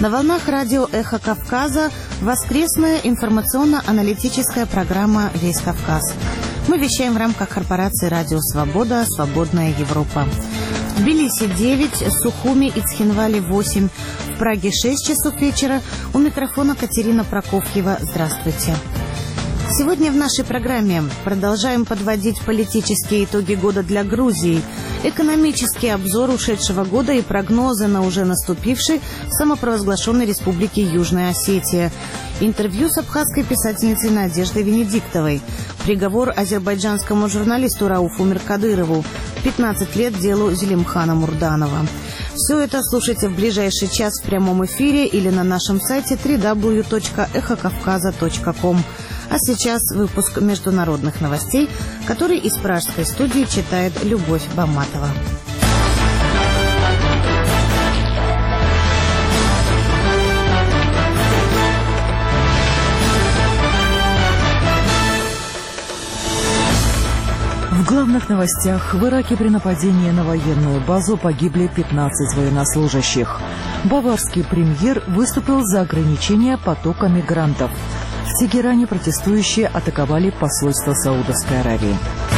На волнах радио «Эхо Кавказа» воскресная информационно-аналитическая программа «Весь Кавказ». Мы вещаем в рамках корпорации «Радио Свобода. Свободная Европа». В Тбилиси 9, Сухуми и Цхинвале 8, в Праге 6 часов вечера. У микрофона Катерина Прокофьева. Здравствуйте. Сегодня в нашей программе продолжаем подводить политические итоги года для Грузии, экономический обзор ушедшего года и прогнозы на уже наступивший в самопровозглашенной республике Южная Осетия, интервью с абхазской писательницей Надеждой Венедиктовой, приговор азербайджанскому журналисту Рауфу Миркадырову, 15 лет делу Зелимхана Мурданова. Все это слушайте в ближайший час в прямом эфире или на нашем сайте www.эхокавказа.ком. А сейчас выпуск международных новостей, который из пражской студии читает Любовь Баматова. В главных новостях: в Ираке при нападении на военную базу погибли 15 военнослужащих. Баварский премьер выступил за ограничение потока мигрантов. В Тегеране протестующие атаковали посольство Саудовской Аравии.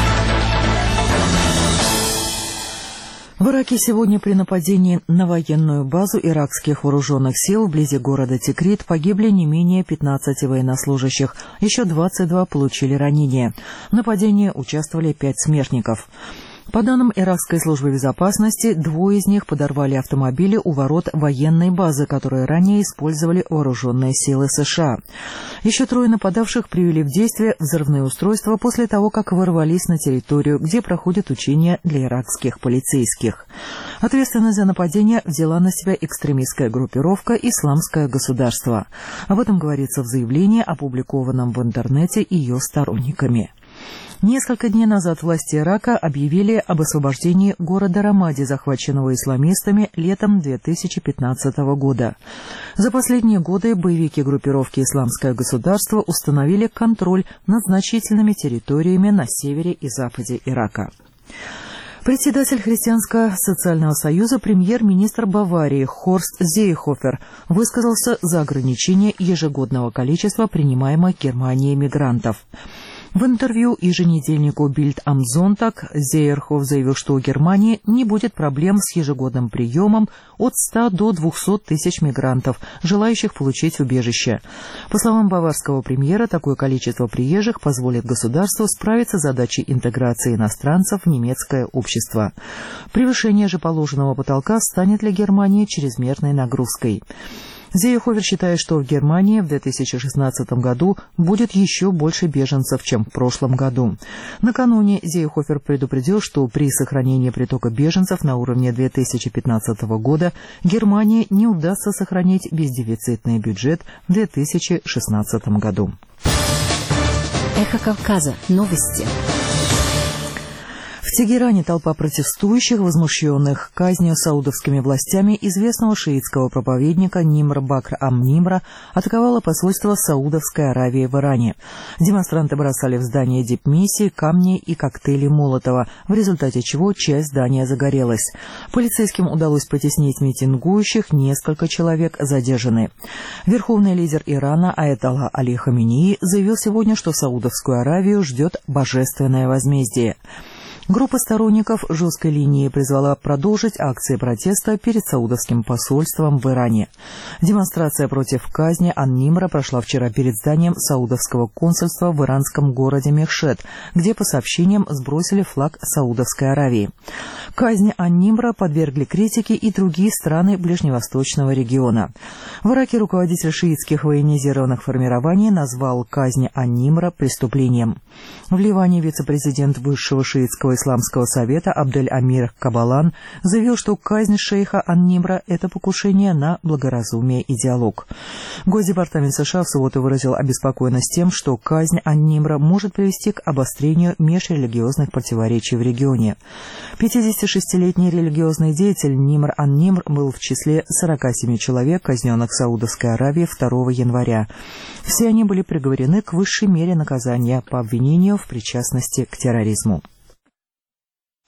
В Ираке сегодня при нападении на военную базу иракских вооруженных сил вблизи города Тикрит погибли не менее 15 военнослужащих, еще 22 получили ранения. В нападении участвовали 5 смертников. По данным иракской службы безопасности, 2 из них подорвали автомобили у ворот военной базы, которые ранее использовали вооруженные силы США. Еще 3 нападавших привели в действие взрывные устройства после того, как ворвались на территорию, где проходят учения для иракских полицейских. Ответственность за нападение взяла на себя экстремистская группировка «Исламское государство». Об этом говорится в заявлении, опубликованном в интернете ее сторонниками. Несколько дней назад власти Ирака объявили об освобождении города Рамади, захваченного исламистами летом 2015 года. За последние годы боевики группировки «Исламское государство» установили контроль над значительными территориями на севере и западе Ирака. Председатель Христианского социального союза, премьер-министр Баварии Хорст Зейхофер высказался за ограничение ежегодного количества принимаемых Германией мигрантов. В интервью еженедельнику Bild am Sonntag Зейхофер заявил, что у Германии не будет проблем с ежегодным приемом от 100 до 200 тысяч мигрантов, желающих получить убежище. По словам баварского премьера, такое количество приезжих позволит государству справиться с задачей интеграции иностранцев в немецкое общество. Превышение же положенного потолка станет для Германии чрезмерной нагрузкой. Зейхофер считает, что в Германии в 2016 году будет еще больше беженцев, чем в прошлом году. Накануне Зейхофер предупредил, что при сохранении притока беженцев на уровне 2015 года Германии не удастся сохранить бездефицитный бюджет в 2016 году. Эхо Кавказа. Новости. В Тегеране толпа протестующих, возмущенных казнью саудовскими властями известного шиитского проповедника Нимр Бакр ам-Нимра, атаковала посольство Саудовской Аравии в Иране. Демонстранты бросали в здание дипмиссии камни и коктейли Молотова, в результате чего часть здания загорелась. Полицейским удалось потеснить митингующих, несколько человек задержаны. Верховный лидер Ирана Аятолла Али Хаминеи заявил сегодня, что Саудовскую Аравию ждет божественное возмездие. Группа сторонников жесткой линии призвала продолжить акции протеста перед саудовским посольством в Иране. Демонстрация против казни ан-Нимра прошла вчера перед зданием саудовского консульства в иранском городе Мехшет, где по сообщениям сбросили флаг Саудовской Аравии. Казнь ан-Нимра подвергли критике и другие страны ближневосточного региона. В Ираке руководитель шиитских военизированных формирований назвал казнь ан-Нимра преступлением. В Ливане вице-президент высшего шиитского Исламского совета Абдель-Амир Кабалан заявил, что казнь шейха ан-Нимра – это покушение на благоразумие и диалог. Госдепартамент США в субботу выразил обеспокоенность тем, что казнь ан-Нимра может привести к обострению межрелигиозных противоречий в регионе. 56-летний религиозный деятель Нимр ан-Нимр был в числе 47 человек, казненных в Саудовской Аравии 2 января. Все они были приговорены к высшей мере наказания по обвинению в причастности к терроризму.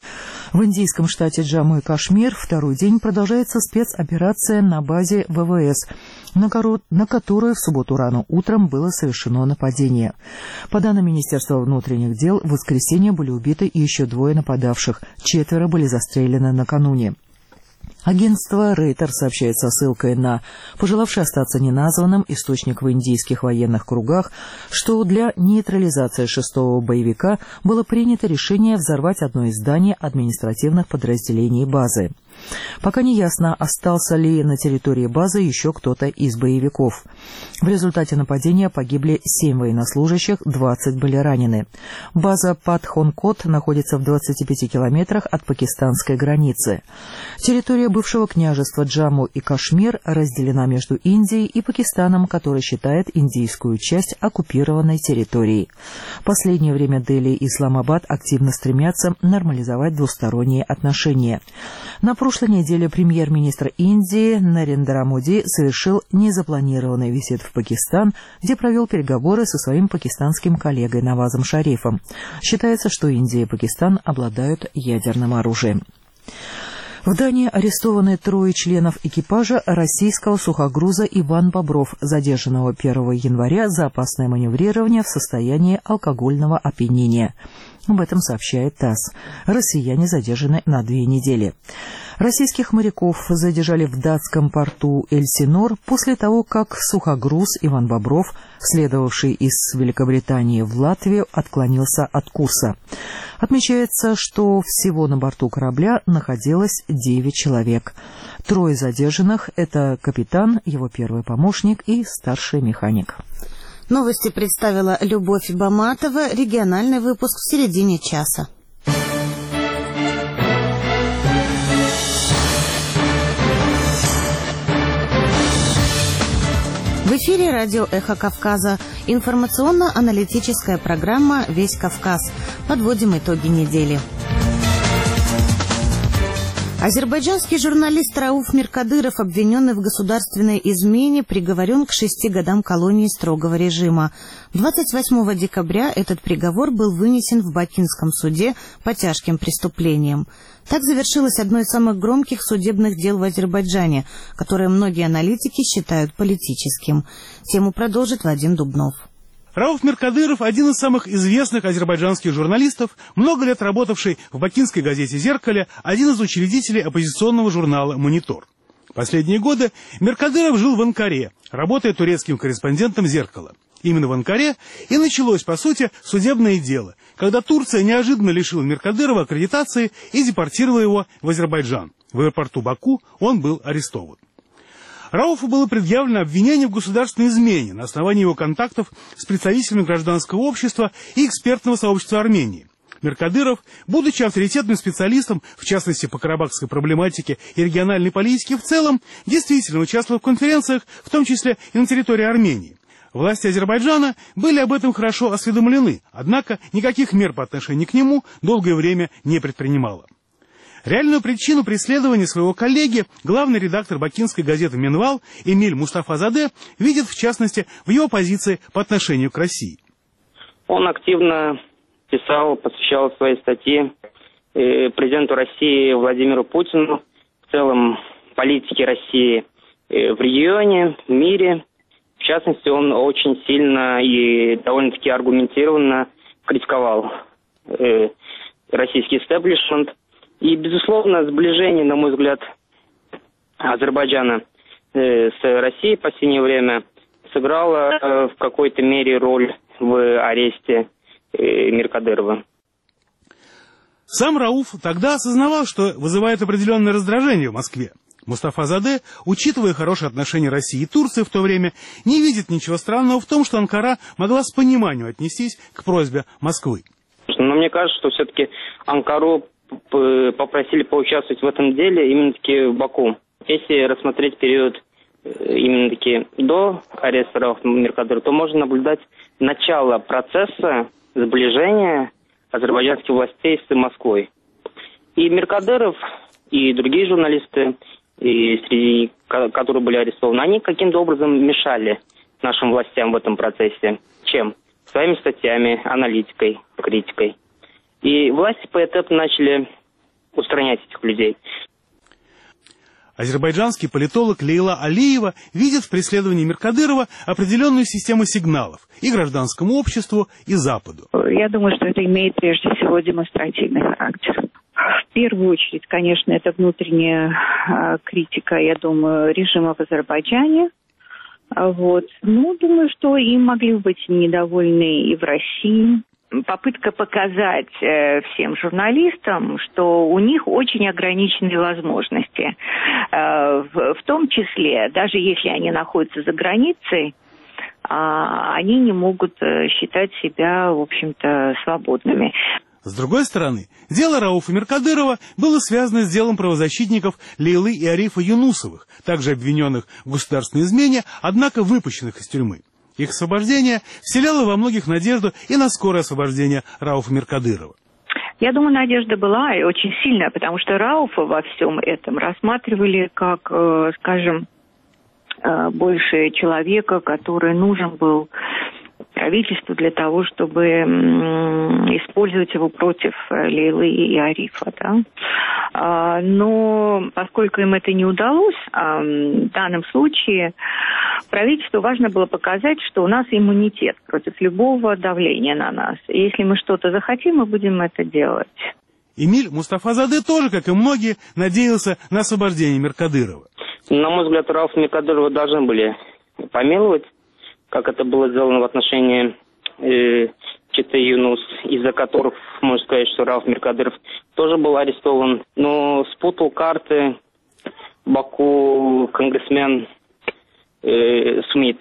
В индийском штате Джамму и Кашмир второй день продолжается спецоперация на базе ВВС, на которую в субботу рано утром было совершено нападение. По данным Министерства внутренних дел, в воскресенье были убиты еще 2 нападавших, 4 были застрелены накануне. Агентство Рейтер сообщает со ссылкой на пожелавший остаться неназванным источник в индийских военных кругах, что для нейтрализации 6-го боевика было принято решение взорвать одно из зданий административных подразделений базы. Пока не ясно, остался ли на территории базы еще кто-то из боевиков. В результате нападения погибли 7 военнослужащих, 20 были ранены. База Патхонкот находится в 25 километрах от пакистанской границы. Территория бывшего княжества Джамму и Кашмир разделена между Индией и Пакистаном, который считает индийскую часть оккупированной территорией. В последнее время Дели и Исламабад активно стремятся нормализовать двусторонние отношения. На прошлой неделе премьер-министр Индии Нарендра Моди совершил незапланированный визит в Пакистан, где провел переговоры со своим пакистанским коллегой Навазом Шарифом. Считается, что Индия и Пакистан обладают ядерным оружием. В Дании арестованы 3 членов экипажа российского сухогруза «Иван Бобров», задержанного 1 января за опасное маневрирование в состоянии алкогольного опьянения. Об этом сообщает ТАСС. Россияне задержаны на 2 недели. Российских моряков задержали в датском порту Эльсинор после того, как сухогруз «Иван Бобров», следовавший из Великобритании в Латвию, отклонился от курса. Отмечается, что всего на борту корабля находилось 9 человек. 3 задержанных – это капитан, его первый помощник и старший механик. Новости представила Любовь Баматова. Региональный выпуск в середине часа. В эфире радио «Эхо Кавказа». Информационно-аналитическая программа «Весь Кавказ». Подводим итоги недели. Азербайджанский журналист Рауф Миркадыров, обвиненный в государственной измене, приговорен к 6 годам колонии строгого режима. 28 декабря этот приговор был вынесен в Бакинском суде по тяжким преступлениям. Так завершилось одно из самых громких судебных дел в Азербайджане, которое многие аналитики считают политическим. Тему продолжит Вадим Дубнов. Рауф Миркадыров – один из самых известных азербайджанских журналистов, много лет работавший в бакинской газете «Зеркале», один из учредителей оппозиционного журнала «Монитор». Последние годы Миркадыров жил в Анкаре, работая турецким корреспондентом «Зеркала». Именно в Анкаре и началось, по сути, судебное дело, когда Турция неожиданно лишила Миркадырова аккредитации и депортировала его в Азербайджан. В аэропорту Баку он был арестован. Рауфу было предъявлено обвинение в государственной измене на основании его контактов с представителями гражданского общества и экспертного сообщества Армении. Миркадыров, будучи авторитетным специалистом, в частности по карабахской проблематике и региональной политике в целом, действительно участвовал в конференциях, в том числе и на территории Армении. Власти Азербайджана были об этом хорошо осведомлены, однако никаких мер по отношению к нему долгое время не предпринимала. Реальную причину преследования своего коллеги главный редактор бакинской газеты «Минвал» Эмиль Мустафазаде видит, в частности, в его позиции по отношению к России. Он активно писал, посвящал свои статьи президенту России Владимиру Путину, в целом политике России в регионе, в мире. В частности, он очень сильно и довольно-таки аргументированно критиковал российский истеблишмент. И, безусловно, сближение, на мой взгляд, Азербайджана с Россией в последнее время сыграло в какой-то мере роль в аресте Миркадырова. Сам Рауф тогда осознавал, что вызывает определенное раздражение в Москве. Мустафазаде, учитывая хорошие отношения России и Турции в то время, не видит ничего странного в том, что Анкара могла с пониманием отнестись к просьбе Москвы. Но мне кажется, что все-таки Анкару попросили поучаствовать в этом деле именно-таки в Баку. Если рассмотреть период именно-таки до ареста Рауфа Миркадырова, то можно наблюдать начало процесса сближения азербайджанских властей с Москвой. И Миркадыров, и другие журналисты, и среди которые были арестованы, они каким-то образом мешали нашим властям в этом процессе. Чем? Своими статьями, аналитикой, критикой. И власти поэтапно начали устранять этих людей. Азербайджанский политолог Лейла Алиева видит в преследовании Миркадырова определенную систему сигналов и гражданскому обществу, и Западу. Я думаю, что это имеет прежде всего демонстративный характер. В первую очередь, конечно, это внутренняя критика, я думаю, режима в Азербайджане. Думаю, что им могли быть недовольны и в России. Попытка показать всем журналистам, что у них очень ограниченные возможности. В том числе, даже если они находятся за границей, они не могут считать себя, в общем-то, свободными. С другой стороны, дело Рауфа Миркадырова было связано с делом правозащитников Лейлы и Арифа Юнусовых, также обвиненных в государственной измене, однако выпущенных из тюрьмы. Их освобождение вселяло во многих надежду и на скорое освобождение Рауфа Миркадырова. Я думаю, надежда была и очень сильная, потому что Рауфа во всем этом рассматривали как, скажем, больше человека, который нужен был правительству для того, чтобы использовать его против Лейлы и Арифа. Да? Но поскольку им это не удалось, в данном случае правительству важно было показать, что у нас иммунитет против любого давления на нас. И если мы что-то захотим, мы будем это делать. Эмиль Мустафазаде тоже, как и многие, надеялся на освобождение Миркадырова. На мой взгляд, Рауфа Миркадырова должны были помиловать, как это было сделано в отношении Читы Юнус, из-за которых, можно сказать, что Рауф Миркадыров тоже был арестован. Но спутал карты Баку конгрессмен Смит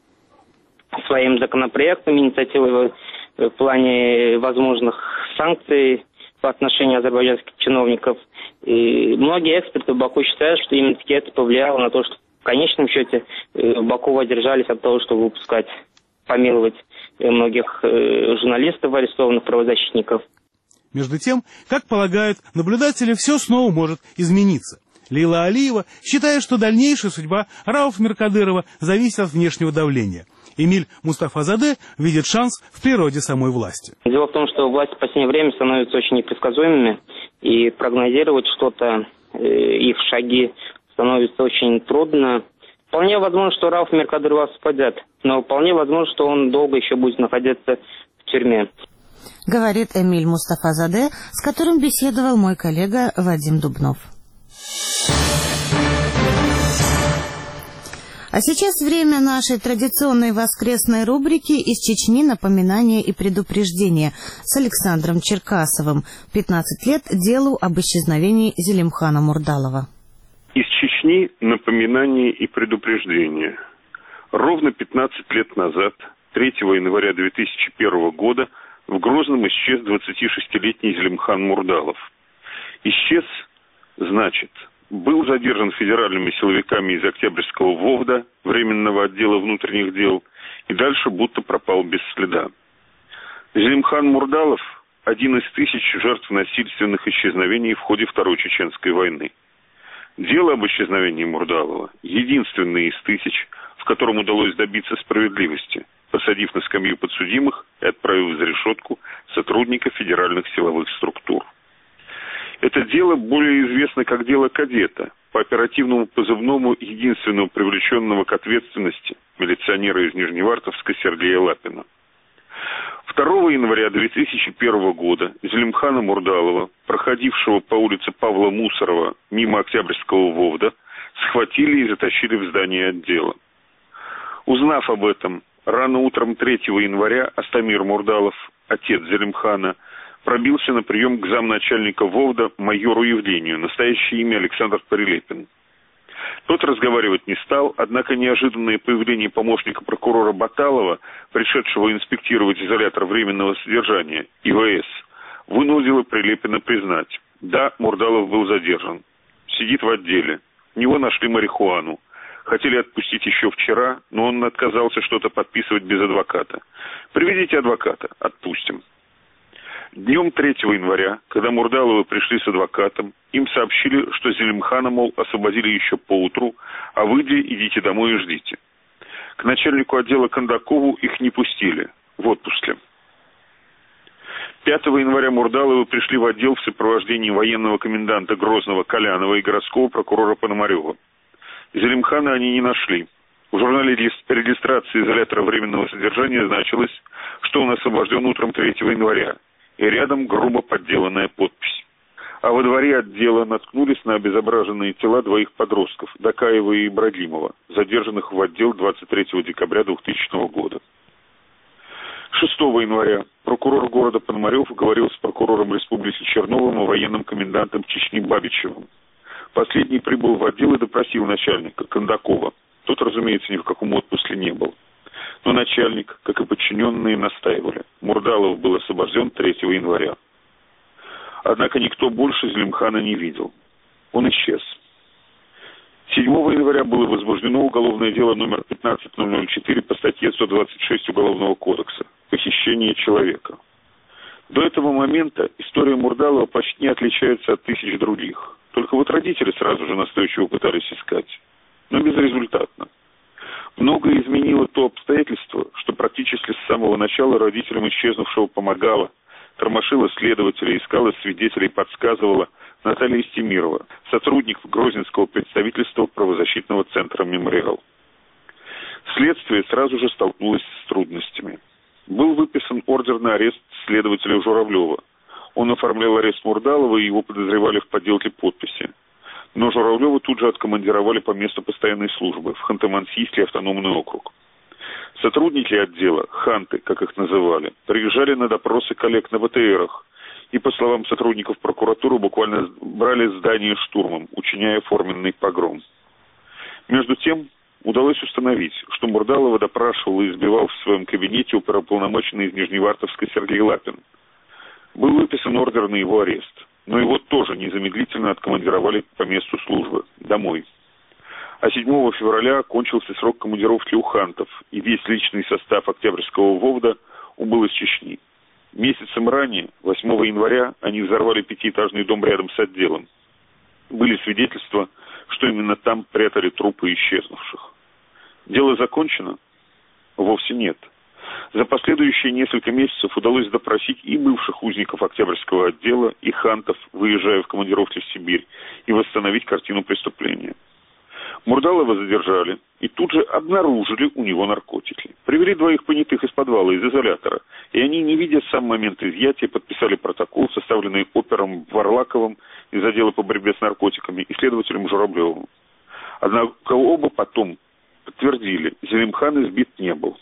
своим законопроектом, инициативой в плане возможных санкций по отношению азербайджанских чиновников. И многие эксперты в Баку считают, что именно это повлияло на то, что в конечном счете в Баку воздержались от того, чтобы выпускать, помиловать многих журналистов, арестованных правозащитников. Между тем, как полагают наблюдатели, все снова может измениться. Лейла Алиева считает, что дальнейшая судьба Рауфа Миркадырова зависит от внешнего давления. Эмиль Мустафазаде видит шанс в природе самой власти. Дело в том, что власти в последнее время становятся очень непредсказуемыми, и прогнозировать что-то, их шаги, становится очень трудно. Вполне возможно, что Рауф Миркадыров освободят, но вполне возможно, что он долго еще будет находиться в тюрьме. Говорит Эмиль Мустафазаде, с которым беседовал мой коллега Вадим Дубнов. А сейчас время нашей традиционной воскресной рубрики «Из Чечни. Напоминания и предупреждения» с Александром Черкасовым. 15 лет делу об исчезновении Зелимхана Мурдалова. Из Чечни напоминания и предупреждения. Ровно 15 лет назад, 3 января 2001 года, в Грозном исчез 26-летний Зелимхан Мурдалов. Исчез, значит, был задержан федеральными силовиками из Октябрьского ВОВДа, Временного отдела внутренних дел, и дальше будто пропал без следа. Зелимхан Мурдалов – один из тысяч жертв насильственных исчезновений в ходе Второй Чеченской войны. Дело об исчезновении Мурдалова – единственное из тысяч, в котором удалось добиться справедливости, посадив на скамью подсудимых и отправив за решетку сотрудника федеральных силовых структур. Это дело более известно как дело кадета, по оперативному позывному единственного привлеченного к ответственности милиционера из Нижневартовска Сергея Лапина. 2 января 2001 года Зелимхана Мурдалова, проходившего по улице Павла Мусорова мимо Октябрьского ВОВДа, схватили и затащили в здание отдела. Узнав об этом, рано утром 3 января Астамир Мурдалов, отец Зелимхана, пробился на прием к замначальника ВОВДа майору Евгению, настоящее имя Александр Прилепин. Тот разговаривать не стал, однако неожиданное появление помощника прокурора Баталова, пришедшего инспектировать изолятор временного содержания, ИВС, вынудило Прилепина признать: да, Мурдалов был задержан, сидит в отделе, у него нашли марихуану. Хотели отпустить еще вчера, но он отказался что-то подписывать без адвоката. Приведите адвоката, отпустим. Днем 3 января, когда Мурдаловы пришли с адвокатом, им сообщили, что Зелимхана, мол, освободили еще поутру, а выйдя, идите домой и ждите. К начальнику отдела Кондакову их не пустили, в отпуске. 5 5 января Мурдаловы пришли в отдел в сопровождении военного коменданта Грозного Колянова и городского прокурора Пономарева. Зелимхана они не нашли. В журнале регистрации изолятора временного содержания значилось, что он освобожден утром 3 января, и рядом грубо подделанная подпись. А во дворе отдела наткнулись на обезображенные тела двоих подростков, Дакаева и Ибрагимова, задержанных в отдел 23 декабря 2000 года. 6 января прокурор города Пономарев говорил с прокурором республики Черновым и военным комендантом Чечни Бабичевым. Последний прибыл в отдел и допросил начальника Кондакова. Тот, разумеется, ни в каком отпуске не был. Но начальник, как и подчиненные, настаивали. Мурдалов был освобожден 3 января. Однако никто больше Зелимхана не видел. Он исчез. 7 января было возбуждено уголовное дело номер 15004 по статье 126 Уголовного кодекса «Похищение человека». До этого момента история Мурдалова почти не отличается от тысяч других. Только вот родители сразу же настойчиво пытались искать. Но безрезультатно. Многое изменило то обстоятельство, что практически с самого начала родителям исчезнувшего помогала, тормошила следователя, искала свидетелей, подсказывала Наталья Истемирова, сотрудник Грозненского представительства правозащитного центра «Мемориал». Следствие сразу же столкнулось с трудностями. Был выписан ордер на арест следователя Журавлева. Он оформлял арест Мурдалова, и его подозревали в подделке подписи. Но Журавлева тут же откомандировали по месту постоянной службы в Ханты-Мансийский автономный округ. Сотрудники отдела, ханты, как их называли, приезжали на допросы коллег на БТРах и, по словам сотрудников прокуратуры, буквально брали здание штурмом, учиняя форменный погром. Между тем, удалось установить, что Мурдалова допрашивал и избивал в своем кабинете оперуполномоченный из Нижневартовска Сергей Лапин. Был выписан ордер на его арест, но его тоже незамедлительно откомандировали по месту службы, домой. А 7 февраля кончился срок командировки у хантов, и весь личный состав Октябрьского ВОВДа убыл из Чечни. Месяцем ранее, 8 января, они взорвали 5-этажный дом рядом с отделом. Были свидетельства, что именно там прятали трупы исчезнувших. Дело закончено? Вовсе нет. За последующие несколько месяцев удалось допросить и бывших узников Октябрьского отдела, и хантов, выезжая в командировки в Сибирь, и восстановить картину преступления. Мурдалова задержали и тут же обнаружили у него наркотики. Привели двоих понятых из подвала, из изолятора, и они, не видя сам момент изъятия, подписали протокол, составленный опером Варлаковым из отдела по борьбе с наркотиками и следователем Журавлевым. Однако оба потом подтвердили, Зелимхан избит не был.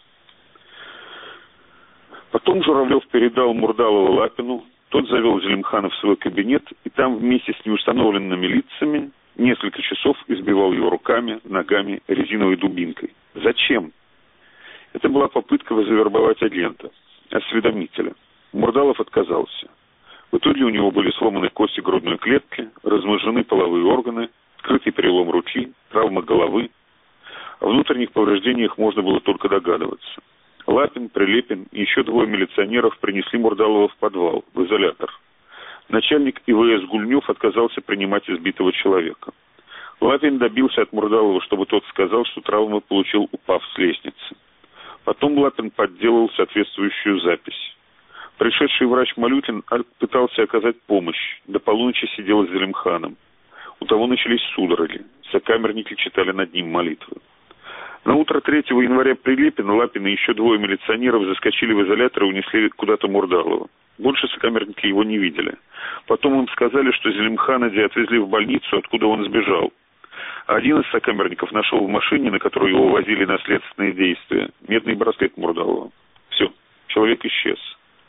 Потом Журавлев передал Мурдалова Лапину, тот завел Зелимхана в свой кабинет, и там вместе с неустановленными лицами несколько часов избивал его руками, ногами, резиновой дубинкой. Зачем? Это была попытка завербовать агента, осведомителя. Мурдалов отказался. В итоге у него были сломаны кости грудной клетки, размножены половые органы, скрытый перелом руки, травма головы. О внутренних повреждениях можно было только догадываться. Лапин, Прилепин и еще 2 милиционеров принесли Мурдалова в подвал, в изолятор. Начальник ИВС Гульнев отказался принимать избитого человека. Лапин добился от Мурдалова, чтобы тот сказал, что травмы получил, упав с лестницы. Потом Лапин подделал соответствующую запись. Пришедший врач Малютин пытался оказать помощь. До полуночи сидел с Зелимханом. У того начались судороги. Сокамерники читали над ним молитвы. На утро 3 января Прилепин, Лапин и еще 2 милиционеров заскочили в изолятор и унесли куда-то Мурдалова. Больше сокамерники его не видели. Потом им сказали, что Зелимхана отвезли в больницу, откуда он сбежал. Один из сокамерников нашел в машине, на которую его возили на следственные действия, медный браслет Мурдалова. Все, человек исчез.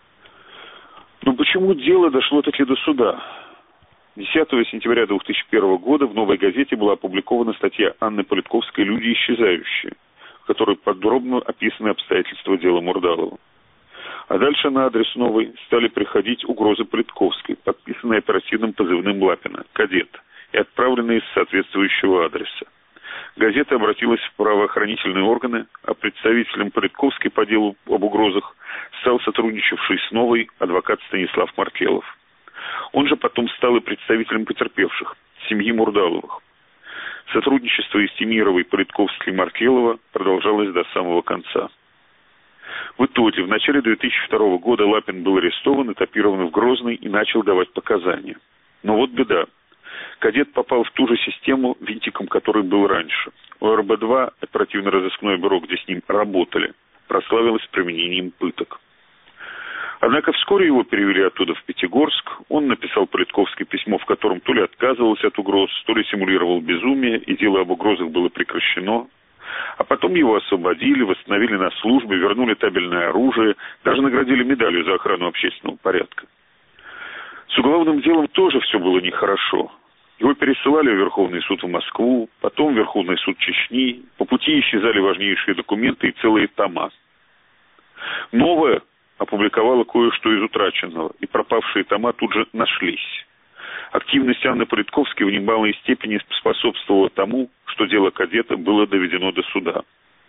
Но почему дело дошло таки до суда? 10 сентября 2001 года в «Новой газете» была опубликована статья Анны Политковской «Люди исчезающие», в которой подробно описаны обстоятельства дела Мурдалова. А дальше на адрес «Новой» стали приходить угрозы Политковской, подписанные оперативным позывным Лапина «Кадет» и отправленные с соответствующего адреса. Газета обратилась в правоохранительные органы, а представителем Политковской по делу об угрозах стал сотрудничавший с «Новой» адвокат Станислав Маркелов. Он же потом стал и представителем потерпевших, семьи Мурдаловых. Сотрудничество Истемировой, Политковской и Маркелова продолжалось до самого конца. В итоге, в начале 2002 года Лапин был арестован, этапирован в Грозный и начал давать показания. Но вот беда. Кадет попал в ту же систему, винтиком которой был раньше. ОРБ-2, оперативно-розыскное бюро, где с ним работали, прославилось применением пыток. Однако вскоре его перевели оттуда в Пятигорск. Он написал Политковское письмо, в котором то ли отказывался от угроз, то ли симулировал безумие, и дело об угрозах было прекращено. А потом его освободили, восстановили на службе, вернули табельное оружие, даже наградили медалью за охрану общественного порядка. С уголовным делом тоже все было нехорошо. Его пересылали в Верховный суд в Москву, потом в Верховный суд Чечни. По пути исчезали важнейшие документы и целые тома. Новое опубликовало кое-что из утраченного, и пропавшие тома тут же нашлись. Активность Анны Политковской в немалой степени способствовала тому, что дело кадета было доведено до суда.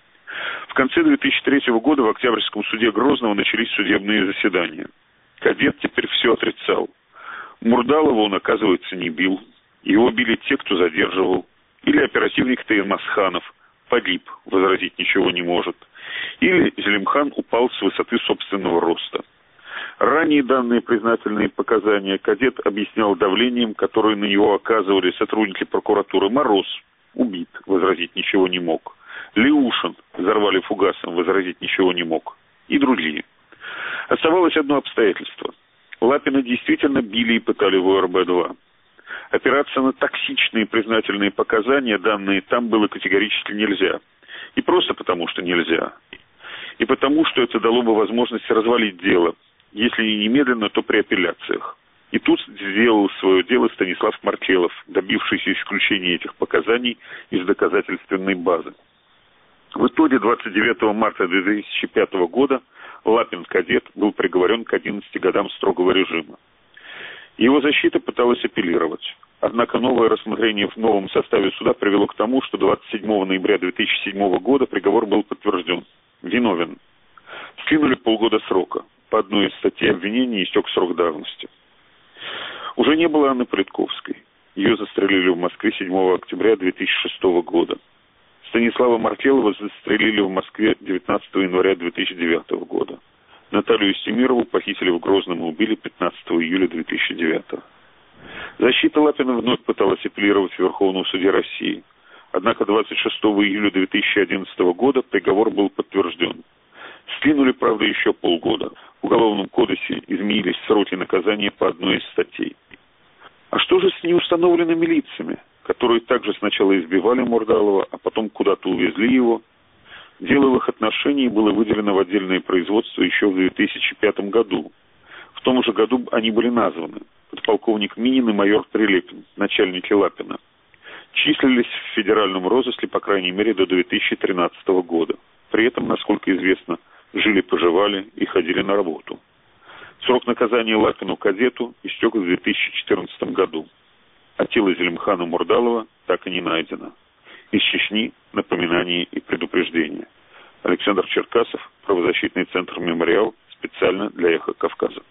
В конце 2003 года в Октябрьском суде Грозного начались судебные заседания. Кадет теперь все отрицал. Мурдалова он, оказывается, не бил. Его били те, кто задерживал. Или оперативник Таймасханов погиб, возразить ничего не может. Или Зелимхан упал с высоты собственного роста. Ранее данные признательные показания кадет объяснял давлением, которое на него оказывали сотрудники прокуратуры. Мороз убит, возразить ничего не мог. Леушин взорвали фугасом, возразить ничего не мог. И другие. Оставалось одно обстоятельство. Лапина действительно били и пытали в ОРБ-2. Опираться на токсичные признательные показания, данные там, было категорически нельзя. И просто потому, что нельзя. И потому, что это дало бы возможность развалить дело. Если не немедленно, то при апелляциях. И тут сделал свое дело Станислав Маркелов, добившийся исключения этих показаний из доказательственной базы. В итоге 29 марта 2005 года Лапин-кадет был приговорен к 11 годам строгого режима. Его защита пыталась апеллировать. Однако новое рассмотрение в новом составе суда привело к тому, что 27 ноября 2007 года приговор был подтвержден. Виновен. Скинули полгода срока. По одной из статей обвинения истек срок давности. Уже не было Анны Политковской. Ее застрелили в Москве 7 октября 2006 года. Станислава Маркелова застрелили в Москве 19 января 2009 года. Наталью Истемирову похитили в Грозном и убили 15 июля 2009. Защита Лапина вновь пыталась апеллировать в Верховном суде России. Однако 26 июля 2011 года приговор был подтвержден. Скинули, правда, еще полгода. В Уголовном кодексе изменились сроки наказания по одной из статей. А что же с неустановленными лицами, которые также сначала избивали Мурдалова, а потом куда-то увезли его? Дело в их отношении было выделено в отдельное производство еще в 2005 году. В том же году они были названы. Подполковник Минин и майор Прилепин, начальники Лапина. Числились в федеральном розыске, по крайней мере, до 2013 года. При этом, насколько известно, жили-поживали и ходили на работу. Срок наказания Лапину-кадету истек в 2014 году. А тело Зелимхана Мурдалова так и не найдено. Из Чечни напоминание и предупреждение. Александр Черкасов, правозащитный центр «Мемориал», специально для «Эхо Кавказа».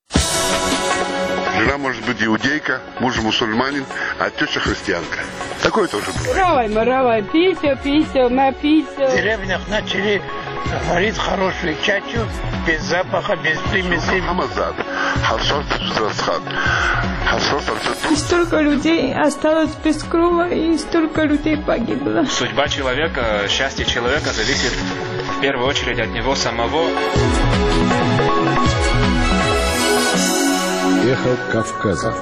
Жена может быть иудейка, муж мусульманин, а теща христианка. Такое тоже бывает. Равай, пися, напися. В деревнях начали варить хорошую чачу, без запаха, без примесей. И столько людей осталось без крова, и столько людей погибло. Судьба человека, счастье человека зависит в первую очередь от него самого. Эхо Кавказа.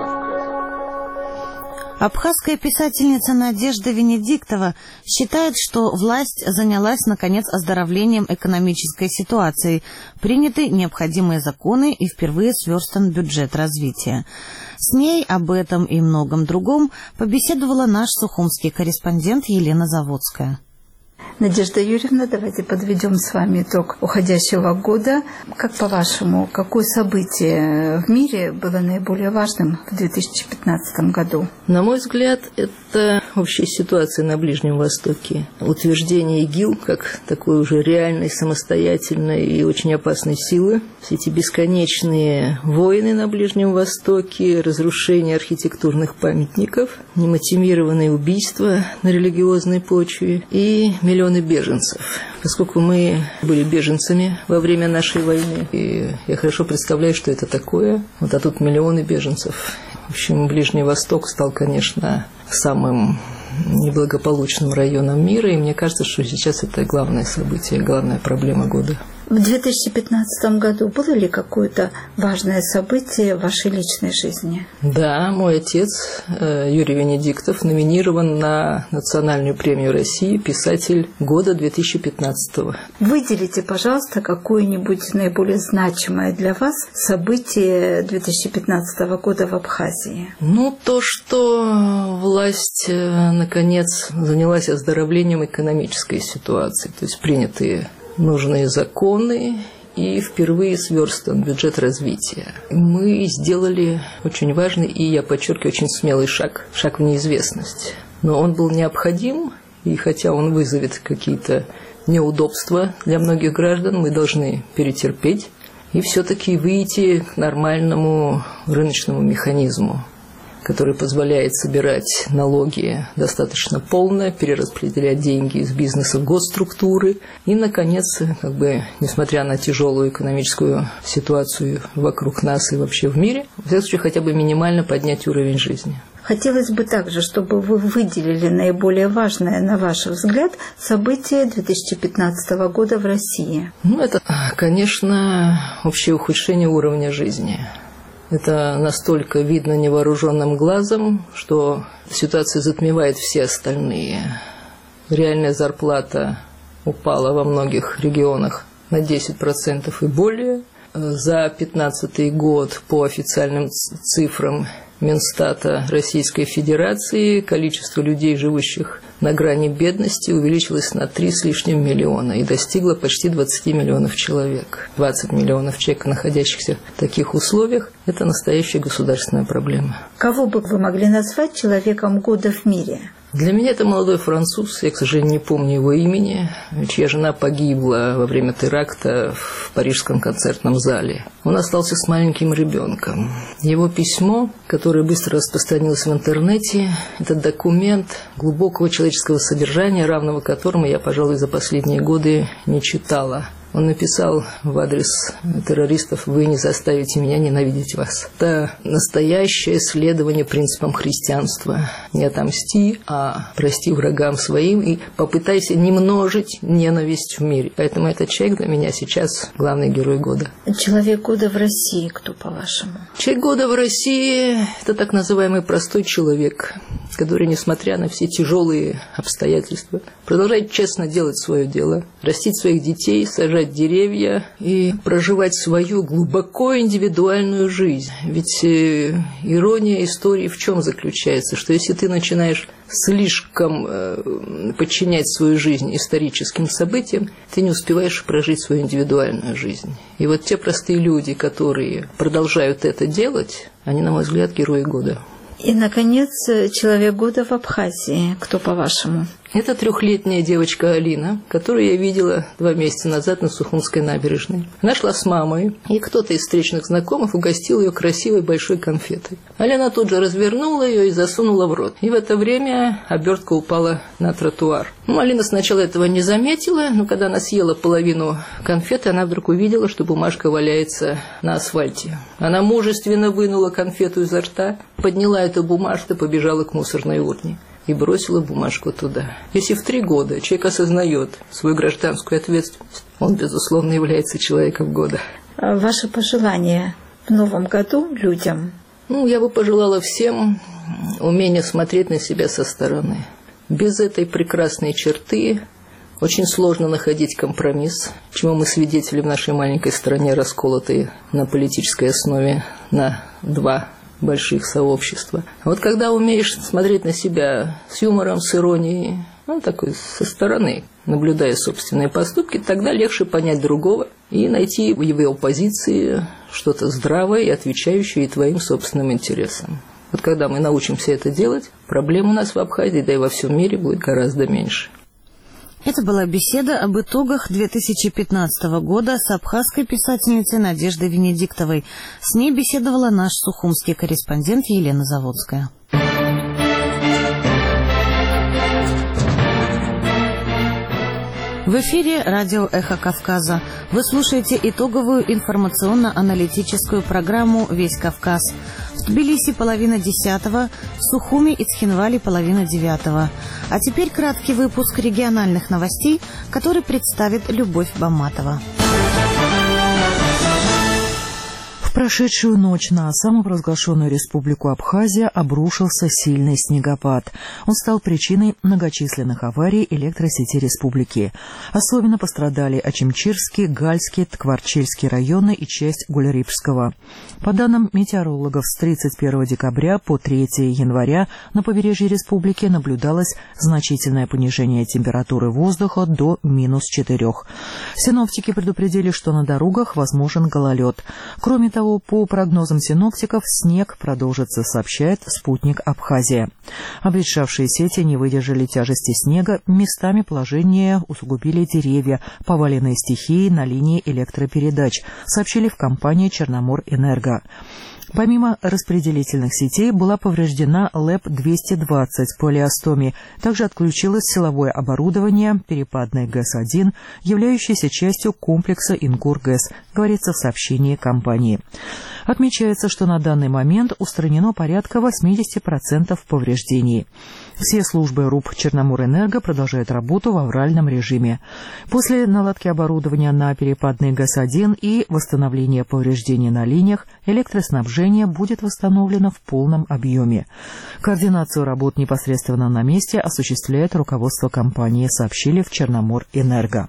Абхазская писательница Надежда Венедиктова считает, что власть занялась, наконец, оздоровлением экономической ситуации, приняты необходимые законы и впервые сверстан бюджет развития. С ней об этом и многом другом побеседовала наш сухумский корреспондент Елена Заводская. Надежда Юрьевна, давайте подведем с вами итог уходящего года. Как по-вашему, какое событие в мире было наиболее важным в 2015 году? На мой взгляд, это общая ситуация на Ближнем Востоке. Утверждение ИГИЛ как такой уже реальной, самостоятельной и очень опасной силы. Все эти бесконечные войны на Ближнем Востоке, разрушение архитектурных памятников, немотивированные убийства на религиозной почве и миллионы миллионы беженцев. Поскольку мы были беженцами во время нашей войны, и я хорошо представляю, что это такое. Вот, а тут миллионы беженцев. В общем, Ближний Восток стал, конечно, самым неблагополучным районом мира, и мне кажется, что сейчас это главное событие, главная проблема года. В 2015 году было ли какое-то важное событие в вашей личной жизни? Да, мой отец Юрий Венедиктов номинирован на Национальную премию России «Писатель года 2015». Выделите, пожалуйста, какое-нибудь наиболее значимое для вас событие 2015 года в Абхазии. То, что власть, наконец, занялась оздоровлением экономической ситуации, то есть принятые нужные законы, и впервые сверстан бюджет развития. Мы сделали очень важный и, я подчеркиваю, очень смелый шаг в неизвестность. Но он был необходим, и хотя он вызовет какие-то неудобства для многих граждан, мы должны перетерпеть и все-таки выйти к нормальному рыночному механизму, который позволяет собирать налоги достаточно полно, перераспределять деньги из бизнеса в госструктуры и, наконец, несмотря на тяжелую экономическую ситуацию вокруг нас и вообще в мире, в всяком случае, хотя бы минимально поднять уровень жизни. Хотелось бы также, чтобы вы выделили наиболее важное, на ваш взгляд, событие 2015 года в России. Это, конечно, общее ухудшение уровня жизни. Это настолько видно невооруженным глазом, что ситуация затмевает все остальные. Реальная зарплата упала во многих регионах на 10% и более. За 2015 год по официальным цифрам Минстата Российской Федерации количество людей, живущих на грани бедности, увеличилось на 3 с лишним миллиона и достигло почти 20 миллионов человек. 20 миллионов человек, находящихся в таких условиях, это настоящая государственная проблема. Кого бы вы могли назвать человеком года в мире? Для меня это молодой француз, я, к сожалению, не помню его имени, чья жена погибла во время теракта в Парижском концертном зале. Он остался с маленьким ребенком. Его письмо, которое быстро распространилось в интернете, это документ глубокого человеческого содержания, равного которому я, пожалуй, за последние годы не читала. Он написал в адрес террористов: «Вы не заставите меня ненавидеть вас». Это настоящее следование принципам христианства. Не отомсти, а прости врагам своим и попытайся не множить ненависть в мире. Поэтому этот человек для меня сейчас главный герой года. Человек года в России кто, по-вашему? Человек года в России – это так называемый простой человек, который, несмотря на все тяжелые обстоятельства, продолжает честно делать свое дело, растить своих детей, сажать деревья и проживать свою глубоко индивидуальную жизнь. Ведь ирония истории в чем заключается? Что если ты начинаешь слишком подчинять свою жизнь историческим событиям, ты не успеваешь прожить свою индивидуальную жизнь. И вот те простые люди, которые продолжают это делать, они, на мой взгляд, герои года. И, наконец, человек года в Абхазии. Кто, по-вашему? Это 3-летняя девочка Алина, которую я видела 2 месяца назад на Сухумской набережной. Она шла с мамой, и кто-то из встречных знакомых угостил ее красивой большой конфетой. Алина тут же развернула ее и засунула в рот. И в это время обертка упала на тротуар. Алина сначала этого не заметила, но когда она съела половину конфеты, она вдруг увидела, что бумажка валяется на асфальте. Она мужественно вынула конфету изо рта, подняла эту бумажку и побежала к мусорной урне. И бросила бумажку туда. Если в 3 года человек осознает свою гражданскую ответственность, он, безусловно, является человеком года. Ваши пожелания в новом году людям? Я бы пожелала всем умения смотреть на себя со стороны. Без этой прекрасной черты очень сложно находить компромисс, чему мы свидетели в нашей маленькой стране, расколотой на политической основе на 2 больших сообщества. Вот когда умеешь смотреть на себя с юмором, с иронией, такой со стороны, наблюдая собственные поступки, тогда легче понять другого и найти в его позиции что-то здравое и отвечающее и твоим собственным интересам. Вот когда мы научимся это делать, проблем у нас в Абхазии, да и во всем мире будет гораздо меньше. Это была беседа об итогах 2015 года с абхазской писательницей Надеждой Венедиктовой. С ней беседовала наш сухумский корреспондент Елена Заводская. В эфире радио «Эхо Кавказа». Вы слушаете итоговую информационно-аналитическую программу «Весь Кавказ». В Тбилиси 9:30, в Сухуми и Цхинвале 8:30. А теперь краткий выпуск региональных новостей, который представит Любовь Баматова. В прошедшую ночь на самопровозглашенную республику Абхазия обрушился сильный снегопад. Он стал причиной многочисленных аварий электросети республики. Особенно пострадали Ачимчирский, Гальский, Ткварчельский районы и часть Гульрипского. По данным метеорологов, с 31 декабря по 3 января на побережье республики наблюдалось значительное понижение температуры воздуха до -4. Синоптики предупредили, что на дорогах возможен гололед. Кроме того, по прогнозам синоптиков, снег продолжится, сообщает спутник Абхазия. Обветшавшие сети не выдержали тяжести снега, местами положение усугубили деревья, поваленные стихией на линии электропередач, сообщили в компании «Черноморэнерго». Помимо распределительных сетей была повреждена ЛЭП-220 по Лиостоме. Также отключилось силовое оборудование перепадной ГЭС-1, являющейся частью комплекса Ингур-ГЭС, говорится в сообщении компании. Отмечается, что на данный момент устранено порядка 80% повреждений. Все службы РУП «Черноморэнерго» продолжают работу в авральном режиме. После наладки оборудования на перепадной ГЭС-1 и восстановления повреждений на линиях электроснабжение будет восстановлено в полном объеме. Координацию работ непосредственно на месте осуществляет руководство компании, сообщили в «Черноморэнерго».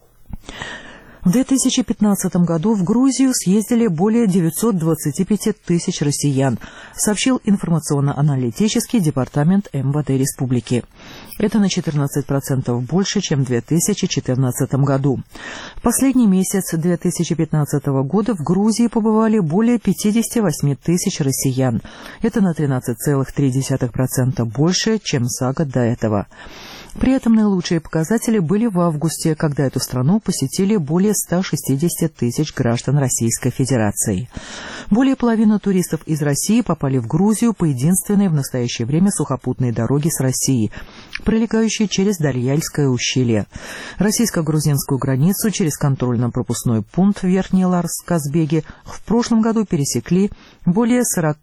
В 2015 году в Грузию съездили более 925 тысяч россиян, сообщил информационно-аналитический департамент МВД республики. Это на 14% больше, чем в 2014 году. В последний месяц 2015 года в Грузии побывали более 58 тысяч россиян. Это на 13,3% больше, чем за год до этого. При этом наилучшие показатели были в августе, когда эту страну посетили более 160 тысяч граждан Российской Федерации. Более половины туристов из России попали в Грузию по единственной в настоящее время сухопутной дороге с Россией, пролегающей через Дарьяльское ущелье. Российско-грузинскую границу через контрольно-пропускной пункт Верхний Ларс-Казбеги в прошлом году пересекли более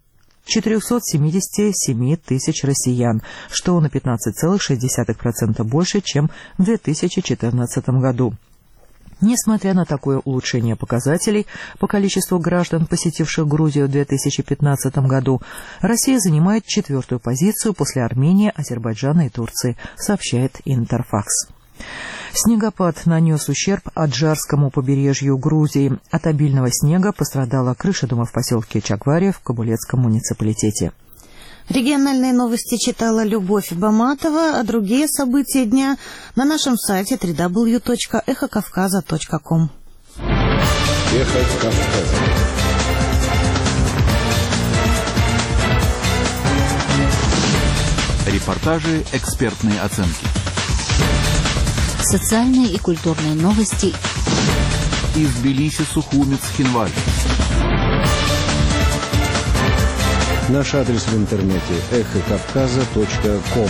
477 тысяч россиян, что на 15,6% больше, чем в 2014 году. Несмотря на такое улучшение показателей по количеству граждан, посетивших Грузию в 2015 году, Россия занимает 4-ю позицию после Армении, Азербайджана и Турции, сообщает Интерфакс. Снегопад нанес ущерб Аджарскому побережью Грузии. От обильного снега пострадала крыша дома в поселке Чагвария в Кабулецком муниципалитете. Региональные новости читала Любовь Баматова, а другие события дня на нашем сайте www.эхокавказа.ком. Эхо Кавказа. Репортажи, экспертные оценки. Социальные и культурные новости. Из Тбилиси, Сухуми, Цхинваль. Наш адрес в интернете эхокавказа.ком.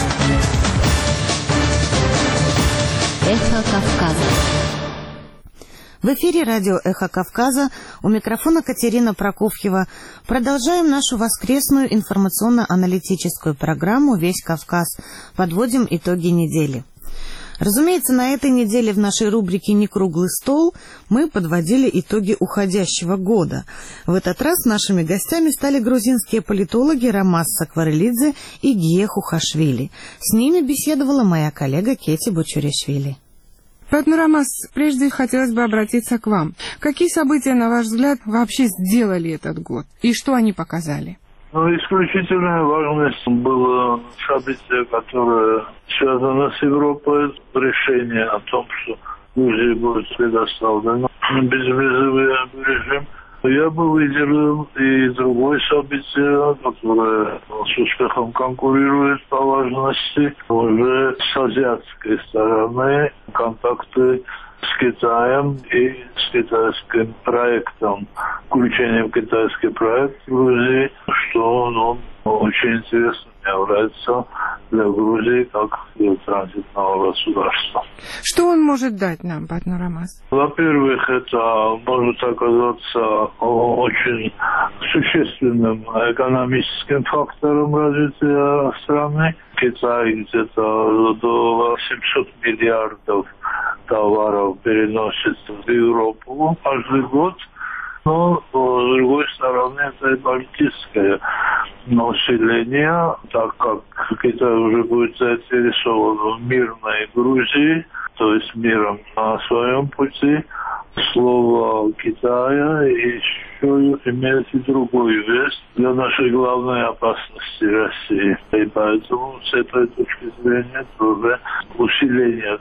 Эхо Кавказа. В эфире радио «Эхо Кавказа», у микрофона Катерина Прокофьева. Продолжаем нашу воскресную информационно-аналитическую программу «Весь Кавказ». Подводим итоги недели. Разумеется, на этой неделе в нашей рубрике «Не круглый стол» мы подводили итоги уходящего года. В этот раз нашими гостями стали грузинские политологи Рамаз Сакварелидзе и Гия Хухашвили. С ними беседовала моя коллега Кети Бочуришвили. Поэтому, Рамаз, прежде хотелось бы обратиться к вам. Какие события, на ваш взгляд, вообще сделали этот год? И что они показали? Исключительная важность было событие, которое связано с Европой, решение о том, что Грузии будет предоставлен безвизовый режим. Я бы выделил и другое событие, которое с успехом конкурирует по важности уже с азиатской стороны, контакты с Китаем и с китайским проектом, включением в китайский проект в Грузии, что очень интересно является для Грузии как для транзитного государства. Что он может дать нам, Батнур Алмаз? Во-первых, это может оказаться очень существенным экономическим фактором развития страны. Китай где-то до 800 миллиардов товаров переносит в Европу каждый год. Но, с другой стороны, это и политическое население, так как Китай уже будет заинтересован в мирной Грузии, то есть миром на своем пути. Слово Китая еще имеет и другой вес для нашей главной опасности России. И поэтому с этой точки зрения тоже усиление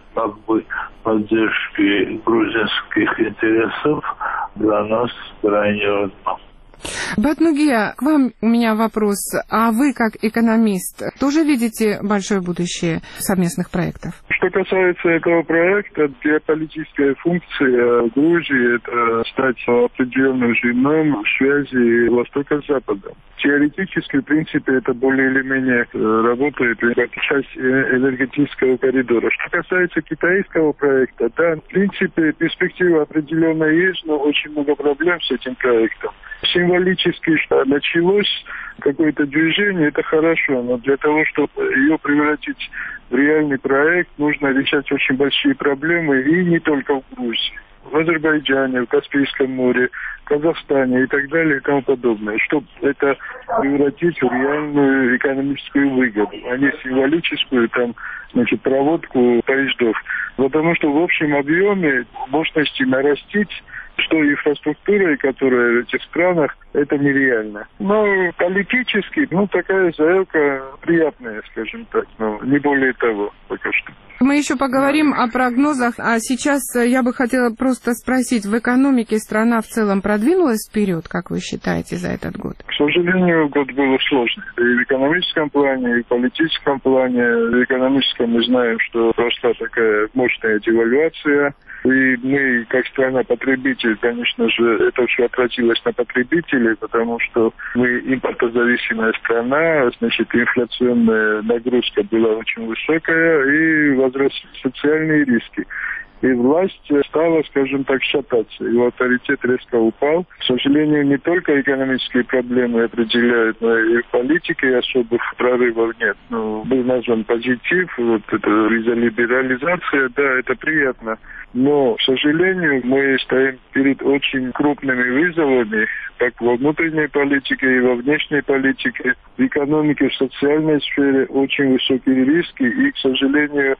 поддержки грузинских интересов для нас крайне важно. Батнугия, к вам у меня вопрос. А вы, как экономист, тоже видите большое будущее совместных проектов? Что касается этого проекта, геополитическая функция Грузии – это стать определенным звеном в связи Востока с Западом. Теоретически, в принципе, это более или менее работает как часть энергетического коридора. Что касается китайского проекта, да, в принципе, перспектива определенно есть, но очень много проблем с этим проектом. Символически, что началось какое-то движение, это хорошо, но для того, чтобы ее превратить в реальный проект, нужно решать очень большие проблемы, и не только в Грузии. В Азербайджане, в Каспийском море, в Казахстане и так далее и тому подобное, чтобы это превратить в реальную экономическую выгоду, а не символическую проводку поездов. Потому что в общем объеме мощности нарастить, что инфраструктура, которая в этих странах, это нереально. Но политически, такая заявка приятная, скажем так, но не более того пока что. Мы еще поговорим о прогнозах, а сейчас я бы хотела просто спросить, в экономике страна в целом продвинулась вперед, как вы считаете, за этот год? К сожалению, год был сложный. И в экономическом плане, и в политическом плане. В экономическом мы знаем, что прошла такая мощная девальвация. И мы, как страна-потребитель, конечно же, это все отразилось на потребителей, потому что мы импортозависимая страна, значит, инфляционная нагрузка была очень высокая и возросли социальные риски. И власть стала, скажем так, шататься. Его авторитет резко упал. К сожалению, не только экономические проблемы определяют, но и в политике особых прорывов нет. Был назван позитив, это либерализация, да, это приятно. Но, к сожалению, мы стоим перед очень крупными вызовами, как во внутренней политике и во внешней политике. В экономике, в социальной сфере очень высокие риски. И, к сожалению,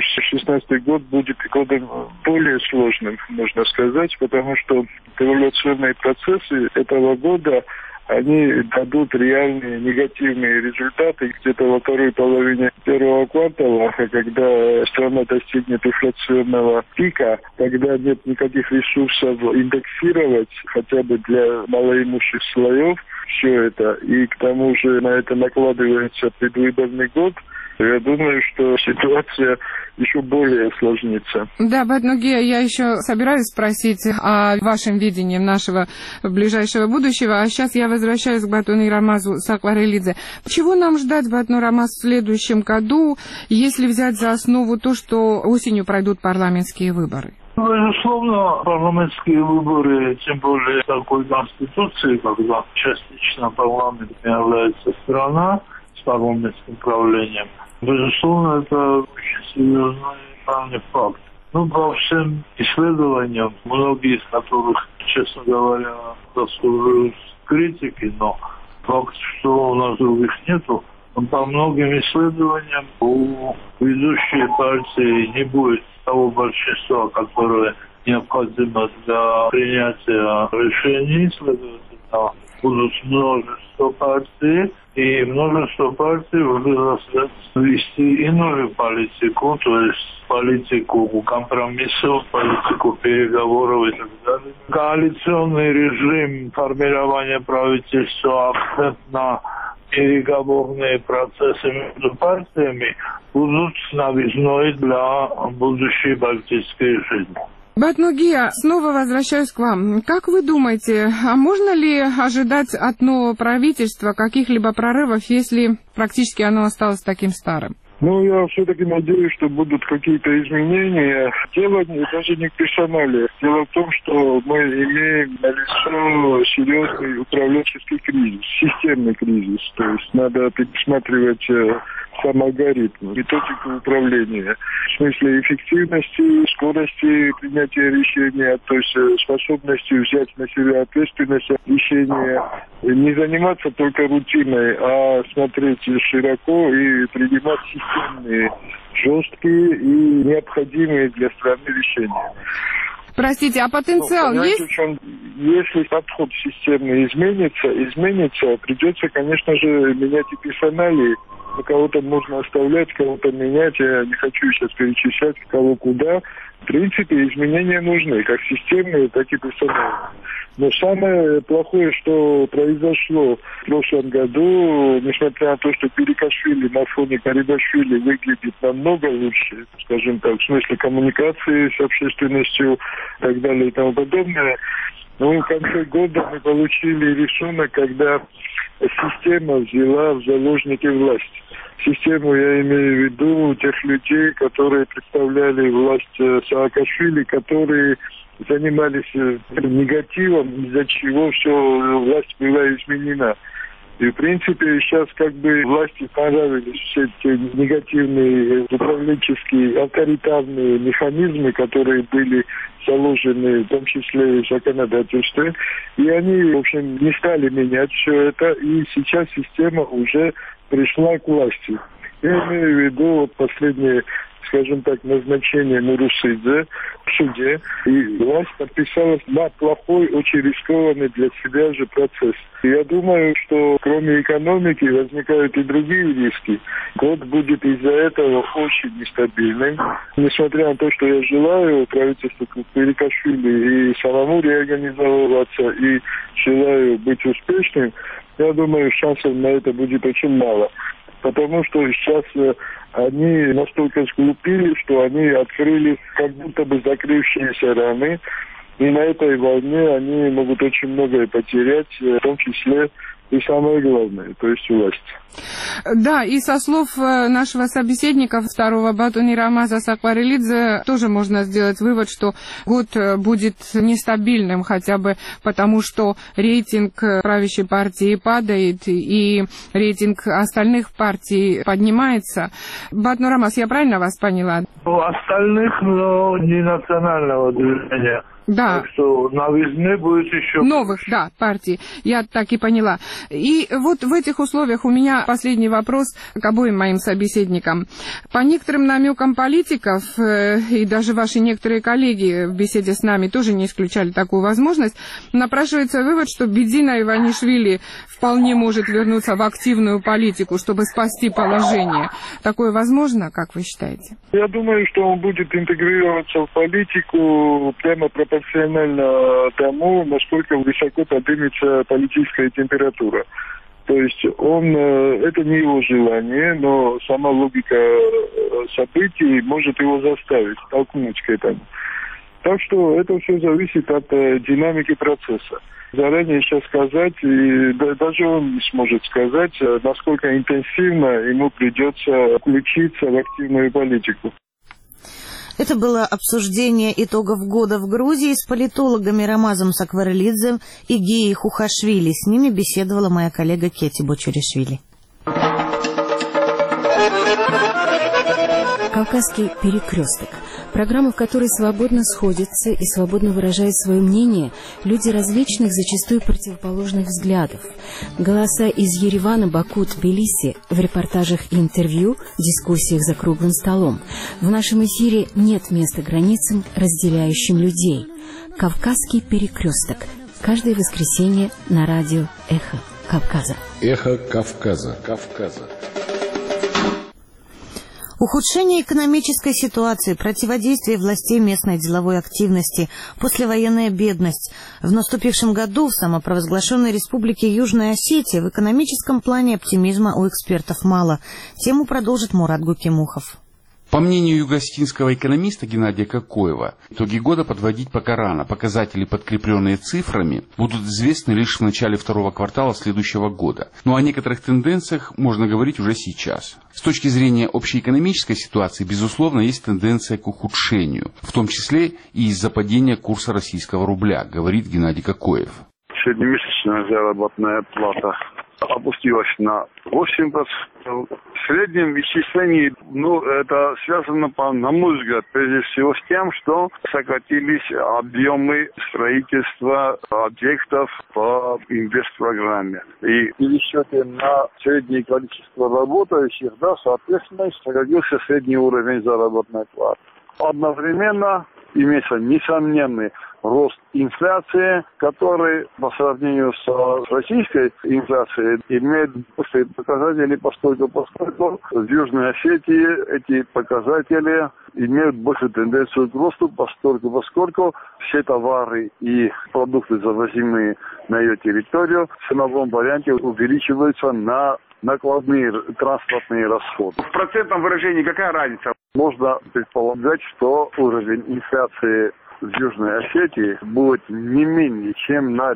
2016 год будет годом более сложным, можно сказать, потому что эволюционные процессы этого года, они дадут реальные негативные результаты где-то во второй половине первого квартала, когда страна достигнет инфляционного пика, когда нет никаких ресурсов индексировать хотя бы для малоимущих слоев все это, и к тому же на это накладывается предвыборный год. Я думаю, что ситуация еще более осложнится. Да, Батнугия, я еще собираюсь спросить о вашем видении нашего ближайшего будущего, а сейчас я возвращаюсь к Батнуру Алмазу Сакварелидзе. Чего нам ждать, Батнур Алмаз, в следующем году, если взять за основу то, что осенью пройдут парламентские выборы? Безусловно, парламентские выборы, тем более такой конституции, когда частично парламентом является страна с парламентским правлением, безусловно, это очень серьезный факт. По всем исследованиям, многие из которых, честно говоря, заслуживают критики, но факт, что у нас других нету, по многим исследованиям у ведущей партии не будет того большинства, которое необходимо для принятия решений, следовательно, будут множество партий, и множество партий уже заставят вести иную политику, то есть политику компромиссов, политику переговоров и так далее. Коалиционный режим формирования правительства, акцент на переговорные процессы между партиями будут новизной для будущей политической жизни. Батнугия, снова возвращаюсь к вам. Как вы думаете, а можно ли ожидать от нового правительства каких-либо прорывов, если практически оно осталось таким старым? Ну, я все-таки надеюсь, что будут какие-то изменения. Дело даже не в персонале. Дело в том, что мы имеем налицо серьезный управленческий кризис, системный кризис. То есть надо пересматривать сам алгоритм, методику управления. В смысле эффективности, скорости принятия решения, то есть способности взять на себя ответственность решения. Не заниматься только рутиной, а смотреть широко и принимать системные, жесткие и необходимые для страны решения. Простите, а потенциал есть? Если подход системный изменится, придется, конечно же, менять и персоналии. Кого-то можно оставлять, кого-то менять. Я не хочу сейчас перечислять, кого куда. В принципе, изменения нужны, как системные, так и персональные. Но самое плохое, что произошло в прошлом году, несмотря на то, что Перикашвили на фоне Карибашвили выглядит намного лучше, скажем так, в смысле коммуникации с общественностью и так далее и тому подобное, но в конце года мы получили рисунок, когда система взяла в заложники власть. Систему я имею в виду тех людей, которые представляли власть Саакашвили, которые занимались негативом, из-за чего все власть была изменена. И, в принципе, сейчас как бы власти понравились все эти негативные управленческие, авторитарные механизмы, которые были заложены, в том числе и в законодательстве. И они, в общем, не стали менять все это. И сейчас система уже пришла к власти. Я имею в виду вот последнее, скажем так, назначение Мурусидзе в суде, и власть подписалась на плохой, очень рискованный для себя же процесс. И я думаю, что кроме экономики возникают и другие риски. Год будет из-за этого очень нестабильным. Несмотря на то, что я желаю правительству Перикашвили и самому реорганизовываться, и желаю быть успешным, я думаю, шансов на это будет очень мало. Потому что сейчас они настолько сглупили, что они открыли как будто бы закрывшиеся раны. И на этой волне они могут очень многое потерять, в том числе и самое главное, то есть власть. Да, и со слов нашего собеседника, второго Батуни Рамаза Сакварелидзе, тоже можно сделать вывод, что год будет нестабильным, хотя бы потому, что рейтинг правящей партии падает, и рейтинг остальных партий поднимается. Батуни Рамаз, я правильно вас поняла? Остальных, но не национального движения. Да. Так что новизны будет еще... Новых, да, партий. Я так и поняла. И вот в этих условиях у меня последний вопрос к обоим моим собеседникам. По некоторым намекам политиков, и даже ваши некоторые коллеги в беседе с нами тоже не исключали такую возможность, напрашивается вывод, что Бедзина Иванишвили вполне может вернуться в активную политику, чтобы спасти положение. Такое возможно, как вы считаете? Я думаю, что он будет интегрироваться в политику прямо пропорционально тому, насколько высоко поднимется политическая температура. То есть это не его желание, но сама логика событий может его заставить, толкнуть к этому. Так что это все зависит от динамики процесса. Заранее сейчас сказать, и даже он не сможет сказать, насколько интенсивно ему придется включиться в активную политику. Это было обсуждение итогов года в Грузии с политологами Рамазом Сакварелидзе и Гией Хухашвили. С ними беседовала моя коллега Кети Бочуришвили. «Кавказский перекресток». Программа, в которой свободно сходятся и свободно выражают свое мнение люди различных, зачастую противоположных взглядов. Голоса из Еревана, Баку, Тбилиси в репортажах и интервью, дискуссиях за круглым столом. В нашем эфире нет места границам, разделяющим людей. «Кавказский перекресток». Каждое воскресенье на радио «Эхо Кавказа». «Эхо Кавказа». Ухудшение экономической ситуации, противодействие властей местной деловой активности, послевоенная бедность. В наступившем году в самопровозглашенной республике Южная Осетия в экономическом плане оптимизма у экспертов мало. Тему продолжит Мурат Гукимухов. По мнению юго-осетинского экономиста Геннадия Кокоева, итоги года подводить пока рано. Показатели, подкрепленные цифрами, будут известны лишь в начале второго квартала следующего года. Но о некоторых тенденциях можно говорить уже сейчас. С точки зрения общеэкономической ситуации, безусловно, есть тенденция к ухудшению, в том числе и из-за падения курса российского рубля, говорит Геннадий Кокоев. Среднемесячная заработная плата опустилась на 8%. В среднем исчислении, это связано, на мой взгляд, прежде всего с тем, что сократились объемы строительства объектов по инвестпрограмме. И в пересчете на среднее количество работающих, соответственно, сократился средний уровень заработной платы. Одновременно имеется несомненный рост инфляции, который по сравнению с российской инфляцией имеет большие показатели, поскольку в Южной Осетии эти показатели имеют большую тенденцию к росту, поскольку все товары и продукты, завозимые на ее территорию, в ценовом варианте увеличиваются на накладные транспортные расходы. В процентном выражении какая разница? Можно предполагать, что уровень инфляции в Южной Осетии будет не менее чем на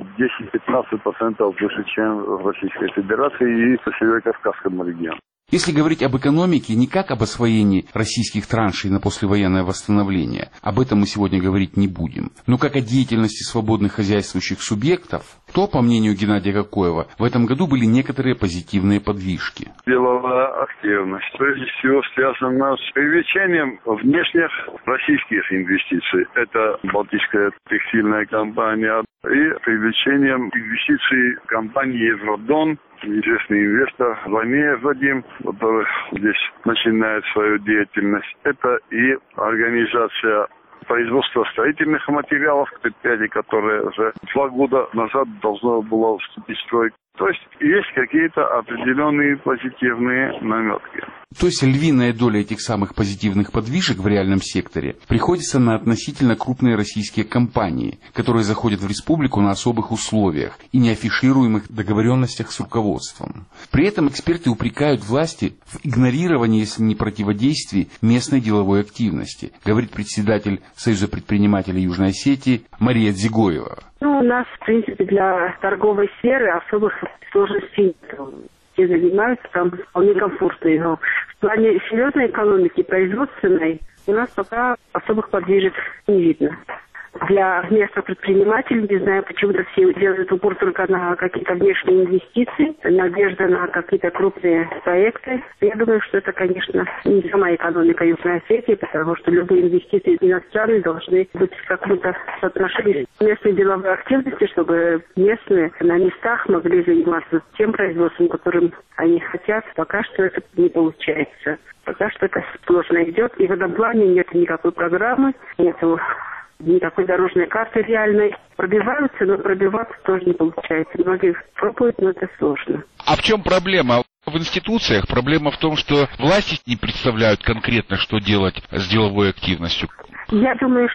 10-15% выше, чем в Российской Федерации и в Северо-Кавказском регионе. Если говорить об экономике не как об освоении российских траншей на послевоенное восстановление, об этом мы сегодня говорить не будем, но как о деятельности свободных хозяйствующих субъектов, то, по мнению Геннадия Кокоева, в этом году были некоторые позитивные подвижки. Деловая активность, прежде всего, связана с привлечением внешних российских инвестиций. Это Балтийская текстильная компания и привлечением инвестиций компании «Евродон», известный инвестор Ванеев Вадим, который здесь начинает свою деятельность. Это и организация производства строительных материалов, предприятие, которое уже 2 года назад должно было вступить в строй. То есть есть какие-то определенные позитивные наметки. То есть львиная доля этих самых позитивных подвижек в реальном секторе приходится на относительно крупные российские компании, которые заходят в республику на особых условиях и неафишируемых договоренностях с руководством. При этом эксперты упрекают власти в игнорировании, если не противодействии, местной деловой активности, говорит председатель Союза предпринимателей Южной Осетии Мария Дзигоева. У нас, в принципе, для торговой сферы особых сложностей все занимаются, там вполне комфортно. Но в плане серьезной экономики, производственной, у нас пока особых подвижек не видно. Для местных предпринимателей, не знаю, почему-то все делают упор только на какие-то внешние инвестиции, надежда на какие-то крупные проекты. Я думаю, что это, конечно, не сама экономика Южной Осетии, потому что любые инвестиции иностранные должны быть в каком-то соотношении местной деловой активности, чтобы местные на местах могли заниматься тем производством, которым они хотят. Пока что это не получается. Пока что это сложно идет. И в этом плане нет никакой программы, нету никакой дорожной карты реальной. Пробиваются, но пробиваться тоже не получается. Многие пробуют, но это сложно. А в чем проблема? В институциях проблема в том, что власти не представляют конкретно, что делать с деловой активностью. Я думаю,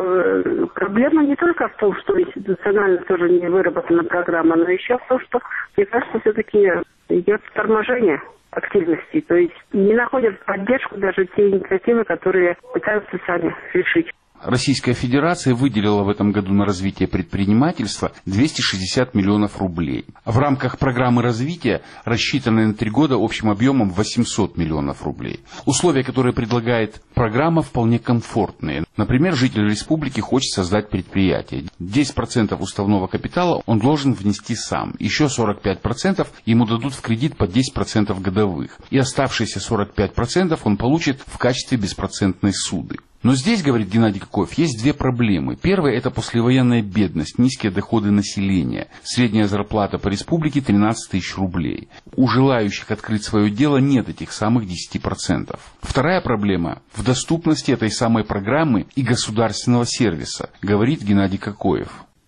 что проблема не только в том, что институционально тоже не выработана программа, но еще в том, что, мне кажется, все-таки идет торможение активности. То есть не находят поддержку даже те инициативы, которые пытаются сами решить. Российская Федерация выделила в этом году на развитие предпринимательства 260 миллионов рублей. В рамках программы развития рассчитаны на 3 года общим объемом 800 миллионов рублей. Условия, которые предлагает программа, вполне комфортные. Например, житель республики хочет создать предприятие. 10% уставного капитала он должен внести сам. Еще 45% ему дадут в кредит по 10% годовых. И оставшиеся 45% он получит в качестве беспроцентной суды. Но здесь, говорит Геннадий Кокоев, есть 2 проблемы. Первая – это послевоенная бедность, низкие доходы населения. Средняя зарплата по республике – 13 тысяч рублей. У желающих открыть свое дело нет этих самых 10%. Вторая проблема – в доступности этой самой программы и государственного сервиса, говорит Геннадий Кокоев.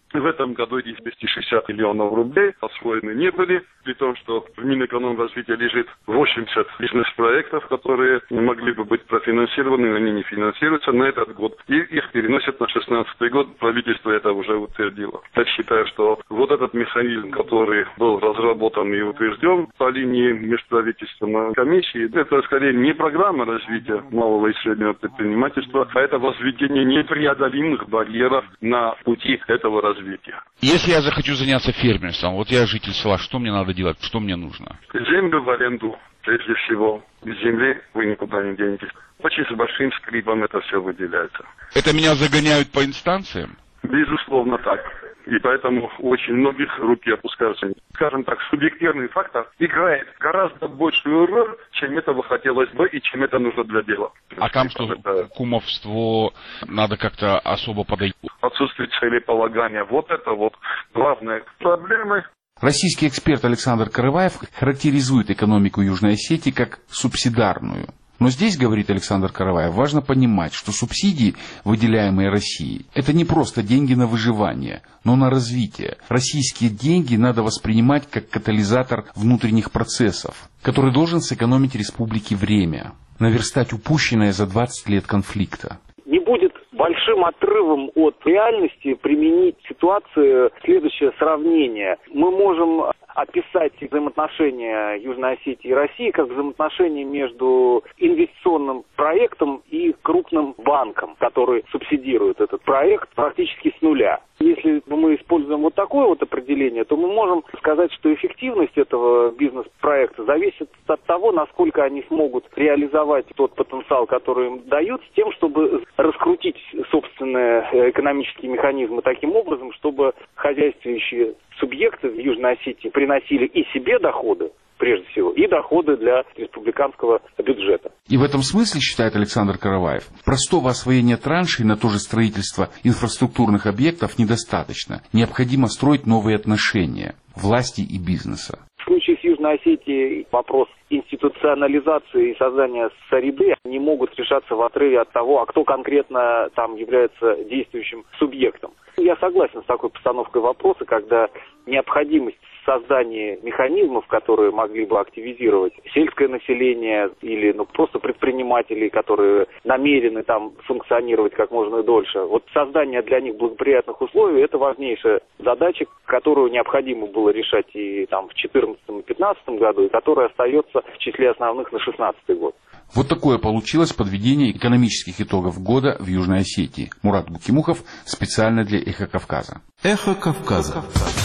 В этом году эти 260 миллионов рублей освоены не были, при том, что в Минэкономразвития лежит 80 бизнес-проектов, которые могли бы быть профинансированы, но они не финансируются на этот год. И их переносят на 2016 год. Правительство это уже утвердило. Я считаю, что вот этот механизм, который был разработан и утвержден по линии межправительственной комиссии, это скорее не программа развития малого и среднего предпринимательства, а это возведение непреодолимых барьеров на пути этого развития. Если я захочу заняться фермерством, вот я житель села, что мне надо делать, что мне нужно? Землю в аренду, прежде всего. Без земли вы никуда не денетесь. Очень с большим скрипом это все выделяется. Это меня загоняют по инстанциям? Безусловно так. И поэтому очень многих руки опускаются. Скажем так, субъективный фактор играет гораздо большую роль, чем этого хотелось бы и чем это нужно для дела. А там что, кумовство надо как-то особо подойти? Отсутствие целеполагания. Вот это вот главные проблемы. Российский эксперт Александр Карываев характеризует экономику Южной Осетии как субсидарную. Но здесь, говорит Александр Карываев, важно понимать, что субсидии, выделяемые Россией, это не просто деньги на выживание, но на развитие. Российские деньги надо воспринимать как катализатор внутренних процессов, который должен сэкономить республике время, наверстать упущенное за 20 лет конфликта. Не будет большим отрывом от реальности применить ситуацию следующее сравнение. Мы можем описать взаимоотношения Южной Осетии и России как взаимоотношения между инвестиционным проектом и крупным банком, который субсидирует этот проект практически с нуля. Если мы используем вот такое вот определение, то мы можем сказать, что эффективность этого бизнес-проекта зависит от того, насколько они смогут реализовать тот потенциал, который им дают, с тем, чтобы раскрутить собственные экономические механизмы таким образом, чтобы хозяйствующие субъекты в Южной Осетии приносили и себе доходы, прежде всего, и доходы для республиканского бюджета. И в этом смысле, считает Александр Карываев, простого освоения траншей на то же строительство инфраструктурных объектов недостаточно. Необходимо строить новые отношения власти и бизнеса. В случае с Южной Осетией вопрос институционализации и создания среды не могут решаться в отрыве от того, а кто конкретно там является действующим субъектом. Я согласен с такой постановкой вопроса, когда необходимость создания механизмов, которые могли бы активизировать сельское население или просто предпринимателей, которые намерены там функционировать как можно дольше. Вот создание для них благоприятных условий – это важнейшая задача, которую необходимо было решать и там в 2014 и 2015 году, и которая остается в числе основных на 2016 год. Вот такое получилось подведение экономических итогов года в Южной Осетии. Мурат Букимухов специально для «Эхо Кавказа». «Эхо Кавказа».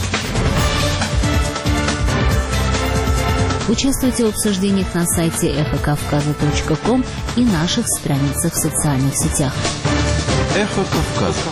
Участвуйте в обсуждениях на сайте эхокавказа.ком и наших страницах в социальных сетях. «Эхо Кавказа».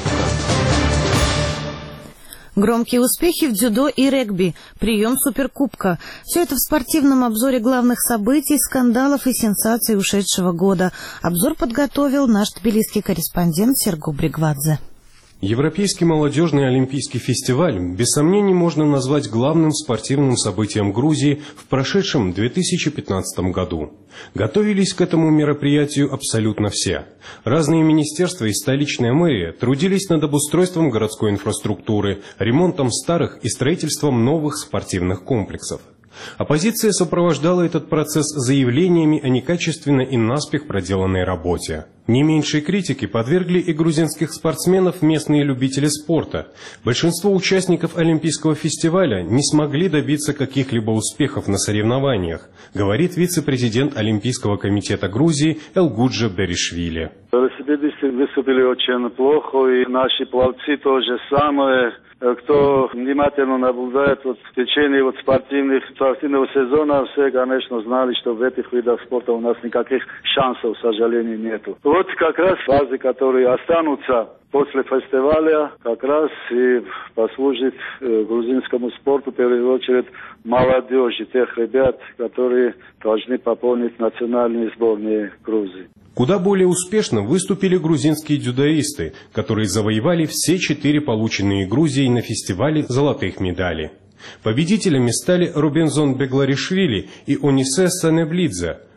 Громкие успехи в дзюдо и регби, прием суперкубка. Все это в спортивном обзоре главных событий, скандалов и сенсаций ушедшего года. Обзор подготовил наш тбилисский корреспондент Сергу Бригвадзе. Европейский молодежный олимпийский фестиваль, без сомнений, можно назвать главным спортивным событием Грузии в прошедшем 2015 году. Готовились к этому мероприятию абсолютно все. Разные министерства и столичная мэрия трудились над обустройством городской инфраструктуры, ремонтом старых и строительством новых спортивных комплексов. Оппозиция сопровождала этот процесс заявлениями о некачественной и наспех проделанной работе. Не меньшей критики подвергли и грузинских спортсменов местные любители спорта. Большинство участников Олимпийского фестиваля не смогли добиться каких-либо успехов на соревнованиях, говорит вице-президент Олимпийского комитета Грузии Элгуджа Беришвили. Велосипедисты выступили очень плохо, и наши пловцы тоже самое. Кто внимательно наблюдает в течение спортивного сезона, все, конечно, знали, что в этих видах спорта у нас никаких шансов, к сожалению, нету. Вот как раз фазы, которые останутся после фестиваля, как раз и послужит грузинскому спорту, в первую очередь, молодежи, тех ребят, которые должны пополнить национальные сборные Грузии. Куда более успешно выступили грузинские дзюдоисты, которые завоевали все 4 полученные Грузией на фестивале золотых медалей. Победителями стали Рубензон Бегларишвили и Онисе Санеблидзе.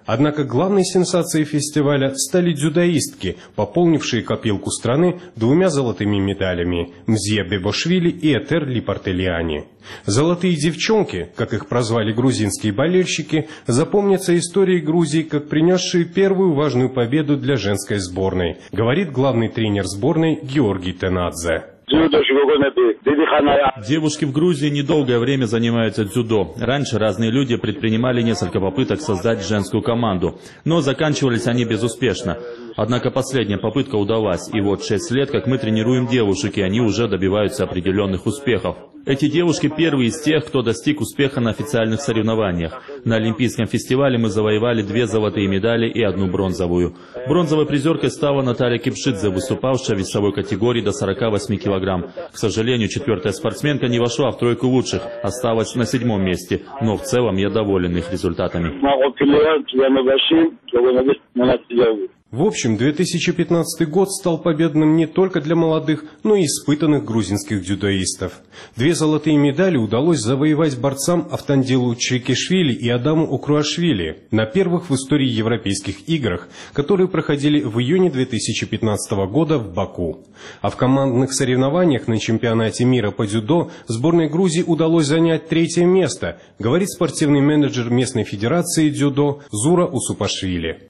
Однако главной сенсацией фестиваля стали дзюдоистки, пополнившие копилку страны 2 золотыми медалями – Мзье Бебошвили и Этер Липартелиани. «Золотые девчонки», как их прозвали грузинские болельщики, запомнятся историей Грузии как принесшие первую важную победу для женской сборной, говорит главный тренер сборной Георгий Тенадзе. Девушки в Грузии недолгое время занимаются дзюдо. Раньше разные люди предпринимали несколько попыток создать женскую команду, но заканчивались они безуспешно. Однако последняя попытка удалась, и вот 6 лет, как мы тренируем девушек, и они уже добиваются определенных успехов. Эти девушки первые из тех, кто достиг успеха на официальных соревнованиях. На Олимпийском фестивале мы завоевали 2 золотые медали и 1 бронзовую. Бронзовой призеркой стала Наталья Кипшидзе, выступавшая в весовой категории до 48 килограмм. К сожалению, 4-я спортсменка не вошла в тройку лучших, осталась на 7-м месте, но в целом я доволен их результатами. В общем, 2015 год стал победным не только для молодых, но и испытанных грузинских дзюдоистов. 2 золотые медали удалось завоевать борцам Автандилу Чекишвили и Адаму Укруашвили на первых в истории европейских играх, которые проходили в июне 2015 года в Баку. А в командных соревнованиях на чемпионате мира по дзюдо сборной Грузии удалось занять 3-е место, говорит спортивный менеджер местной федерации дзюдо Зура Усупашвили.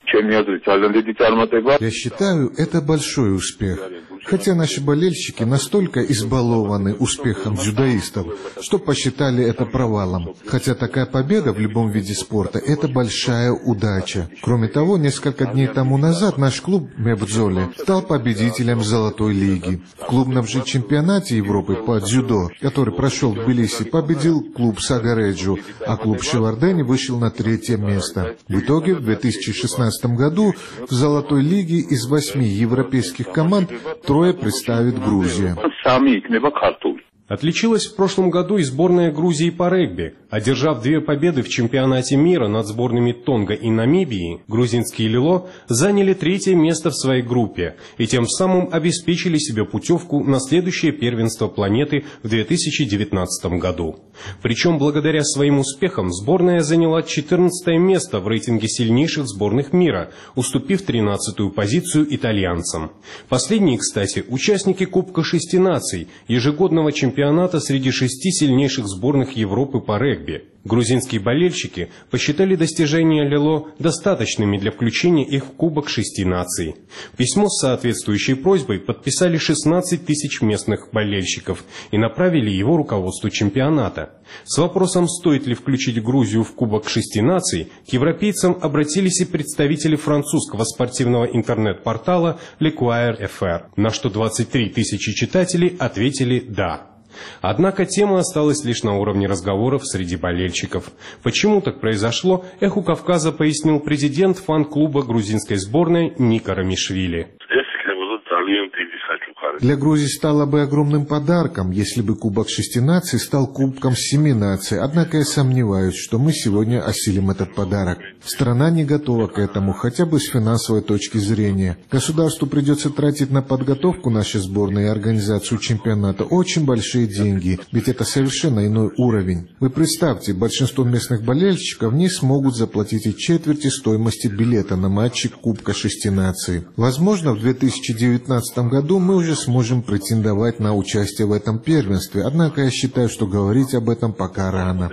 Я считаю, это большой успех. Хотя наши болельщики настолько избалованы успехом дзюдоистов, что посчитали это провалом. Хотя такая победа в любом виде спорта – это большая удача. Кроме того, несколько дней тому назад наш клуб Мебдзоле стал победителем Золотой лиги. В клубном же чемпионате Европы по дзюдо, который прошел в Тбилиси, победил клуб Сагареджу, а клуб Шевардени вышел на 3-е место. В итоге в 2016 году в Золотой лиге из 8 европейских команд 3 представит Грузия. Отличилась в прошлом году и сборная Грузии по регби. Одержав 2 победы в чемпионате мира над сборными Тонго и Намибии, грузинские «Лило» заняли 3-е место в своей группе и тем самым обеспечили себе путевку на следующее первенство планеты в 2019 году. Причем благодаря своим успехам сборная заняла 14-е место в рейтинге сильнейших сборных мира, уступив 13-ю позицию итальянцам. Последние, кстати, участники Кубка 6 наций, ежегодного чемпионата среди 6 сильнейших сборных Европы по регби. Грузинские болельщики посчитали достижения «Лило» достаточными для включения их в Кубок 6 наций. Письмо с соответствующей просьбой подписали 16 тысяч местных болельщиков и направили его руководству чемпионата. С вопросом, стоит ли включить Грузию в Кубок 6 наций, к европейцам обратились и представители французского спортивного интернет-портала L'Equipe.fr, на что 23 тысячи читателей ответили «да». Однако тема осталась лишь на уровне разговоров среди болельщиков. Почему так произошло, «Эху Кавказа» пояснил президент фан-клуба грузинской сборной Ника Рамишвили. Для Грузии стало бы огромным подарком, если бы Кубок 6 наций стал Кубком 7 наций, однако я сомневаюсь, что мы сегодня осилим этот подарок. Страна не готова к этому, хотя бы с финансовой точки зрения. Государству придется тратить на подготовку нашей сборной и организацию чемпионата очень большие деньги, ведь это совершенно иной уровень. Вы представьте, большинство местных болельщиков не смогут заплатить и четверти стоимости билета на матчи Кубка 6 наций. Возможно, в 2019 году мы уже сможем претендовать на участие в этом первенстве, однако я считаю, что говорить об этом пока рано.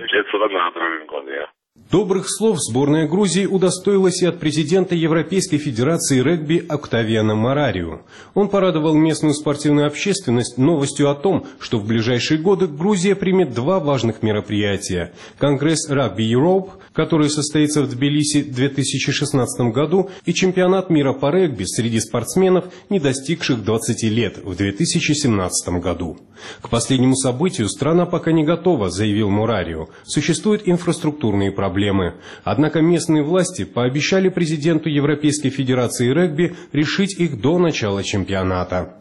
Добрых слов сборная Грузии удостоилась и от президента Европейской Федерации регби Октавиана Морариу. Он порадовал местную спортивную общественность новостью о том, что в ближайшие годы Грузия примет 2 важных мероприятия. Конгресс Rugby Europe, который состоится в Тбилиси в 2016 году, и чемпионат мира по регби среди спортсменов, не достигших 20 лет, в 2017 году. К последнему событию страна пока не готова, заявил Морариу. Существуют инфраструктурные проблемы. Однако местные власти пообещали президенту Европейской Федерации регби решить их до начала чемпионата.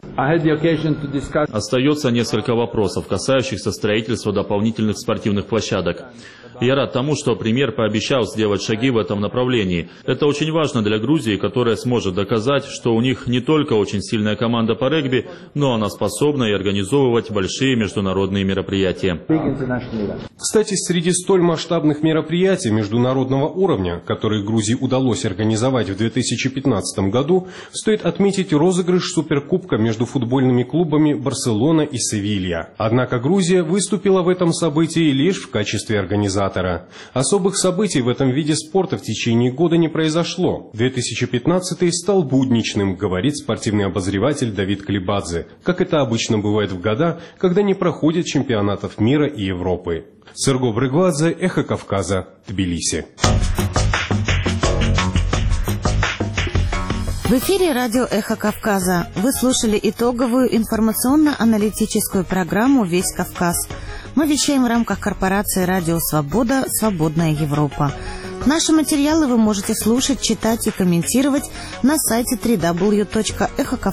Остается несколько вопросов, касающихся строительства дополнительных спортивных площадок. Я рад тому, что премьер пообещал сделать шаги в этом направлении. Это очень важно для Грузии, которая сможет доказать, что у них не только очень сильная команда по регби, но она способна и организовывать большие международные мероприятия. Кстати, среди столь масштабных мероприятий международного уровня, которые Грузии удалось организовать в 2015 году, стоит отметить розыгрыш суперкубка между футбольными клубами «Барселона» и «Севилья». Однако Грузия выступила в этом событии лишь в качестве организатора. Особых событий в этом виде спорта в течение года не произошло. 2015 стал будничным, говорит спортивный обозреватель Давид Клебадзе, как это обычно бывает в года, когда не проходят чемпионатов мира и Европы. Серго Брыгвадзе, Эхо Кавказа, Тбилиси. В эфире радио «Эхо Кавказа». Вы слушали итоговую информационно-аналитическую программу «Весь Кавказ». Мы вещаем в рамках корпорации «Радио Свобода. Свободная Европа». Наши материалы вы можете слушать, читать и комментировать на сайте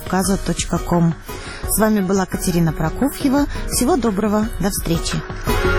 www.эхокавказа.ком. С вами была Катерина Прокофьева. Всего доброго. До встречи.